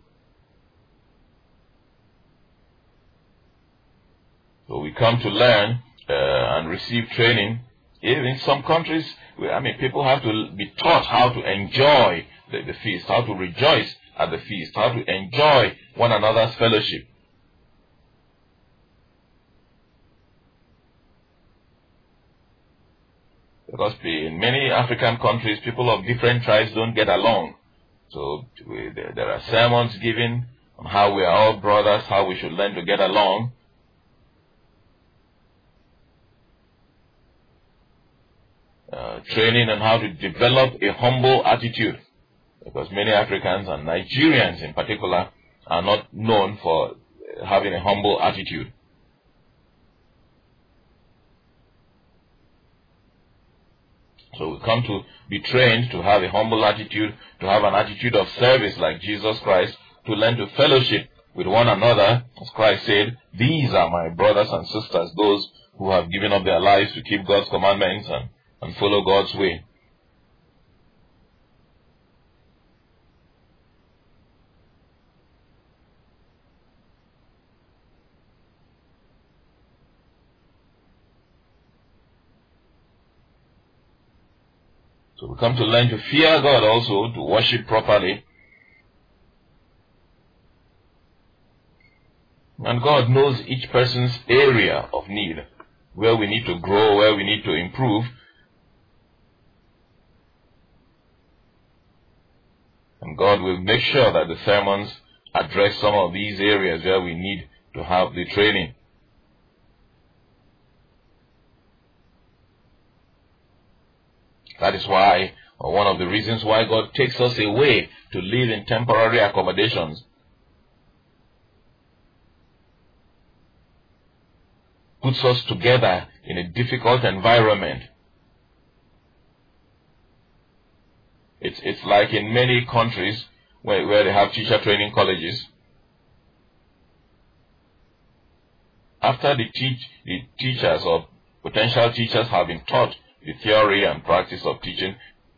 So we come to learn and receive training. Even in some countries, people have to be taught how to enjoy the feast, how to rejoice at the feast, how to enjoy one another's fellowship. Because in many African countries, people of different tribes don't get along. So there are sermons given on how we are all brothers, how we should learn to get along. Training on how to develop a humble attitude. Because many Africans and Nigerians in particular are not known for having a humble attitude. So we come to be trained to have a humble attitude, to have an attitude of service like Jesus Christ, to learn to fellowship with one another. As Christ said, these are my brothers and sisters, those who have given up their lives to keep God's commandments and follow God's way. So we come to learn to fear God also, to worship properly. And God knows each person's area of need, where we need to grow, where we need to improve. And God will make sure that the sermons address some of these areas where we need to have the training. That is why, or one of the reasons why God takes us away to live in temporary accommodations, puts us together in a difficult environment. It's like in many countries where they have teacher training colleges. After the teachers or potential teachers have been taught the theory and practice of teaching,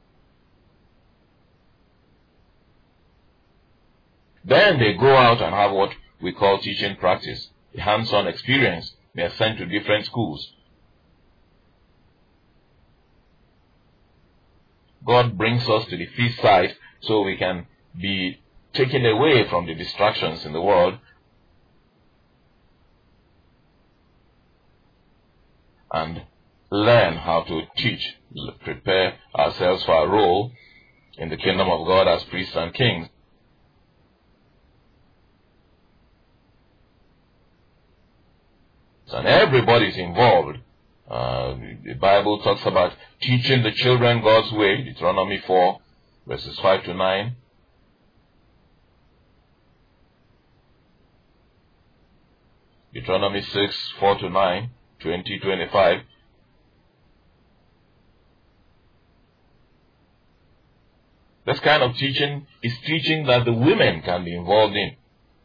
then they go out and have what we call teaching practice, a hands-on experience. They are sent to different schools. God brings us to the feast site so we can be taken away from the distractions in the world and learn how to teach, prepare ourselves for our role in the kingdom of God as priests and kings. And everybody is involved. The Bible talks about teaching the children God's way, Deuteronomy 4, verses 5 to 9. Deuteronomy 6, 4 to 9, 20, 25. This kind of teaching is teaching that the women can be involved in.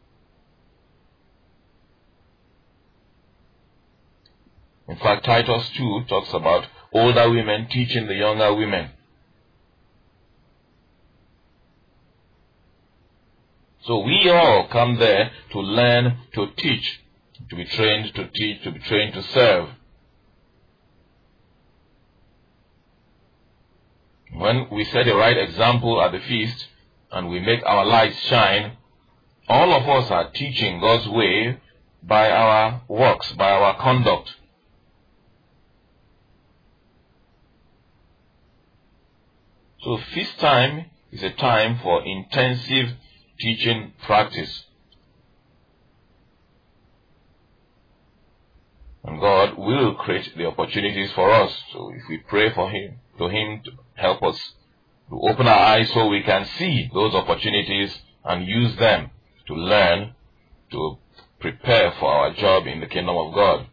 In fact, Titus 2 talks about older women teaching the younger women. So we all come there to learn to teach, to be trained to teach, to be trained to serve. When we set the right example at the feast and we make our lights shine, all of us are teaching God's way by our works, by our conduct. So feast time is a time for intensive teaching practice. And God will create the opportunities for us. So if we pray for Him to help us to open our eyes so we can see those opportunities and use them to learn, to prepare for our job in the kingdom of God.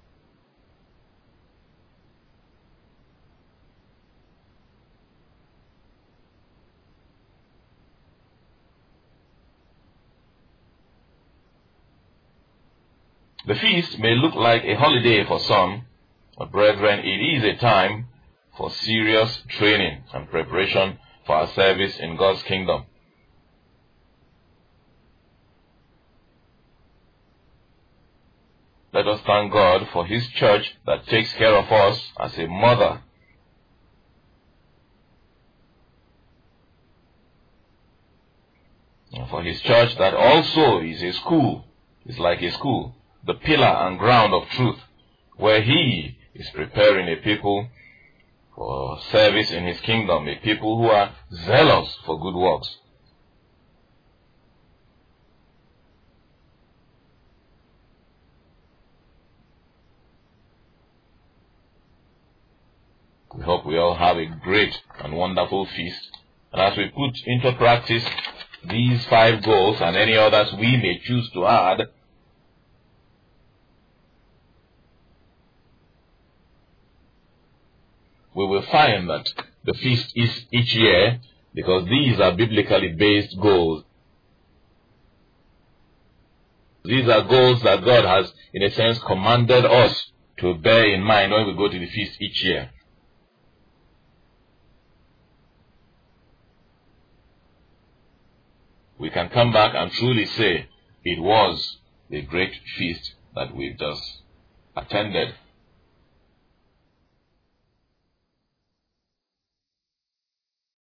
The feast may look like a holiday for some, but brethren, it is a time for serious training and preparation for our service in God's kingdom. Let us thank God for His church that takes care of us as a mother. And for His church that also is a school, is like a school, the pillar and ground of truth, where He is preparing a people for service in His kingdom, a people who are zealous for good works. We hope we all have a great and wonderful feast. And as we put into practice these 5 goals and any others we may choose to add, we will find that the feast is each year because these are biblically based goals. These are goals that God has, in a sense, commanded us to bear in mind when we go to the feast each year. We can come back and truly say it was a great feast that we just attended.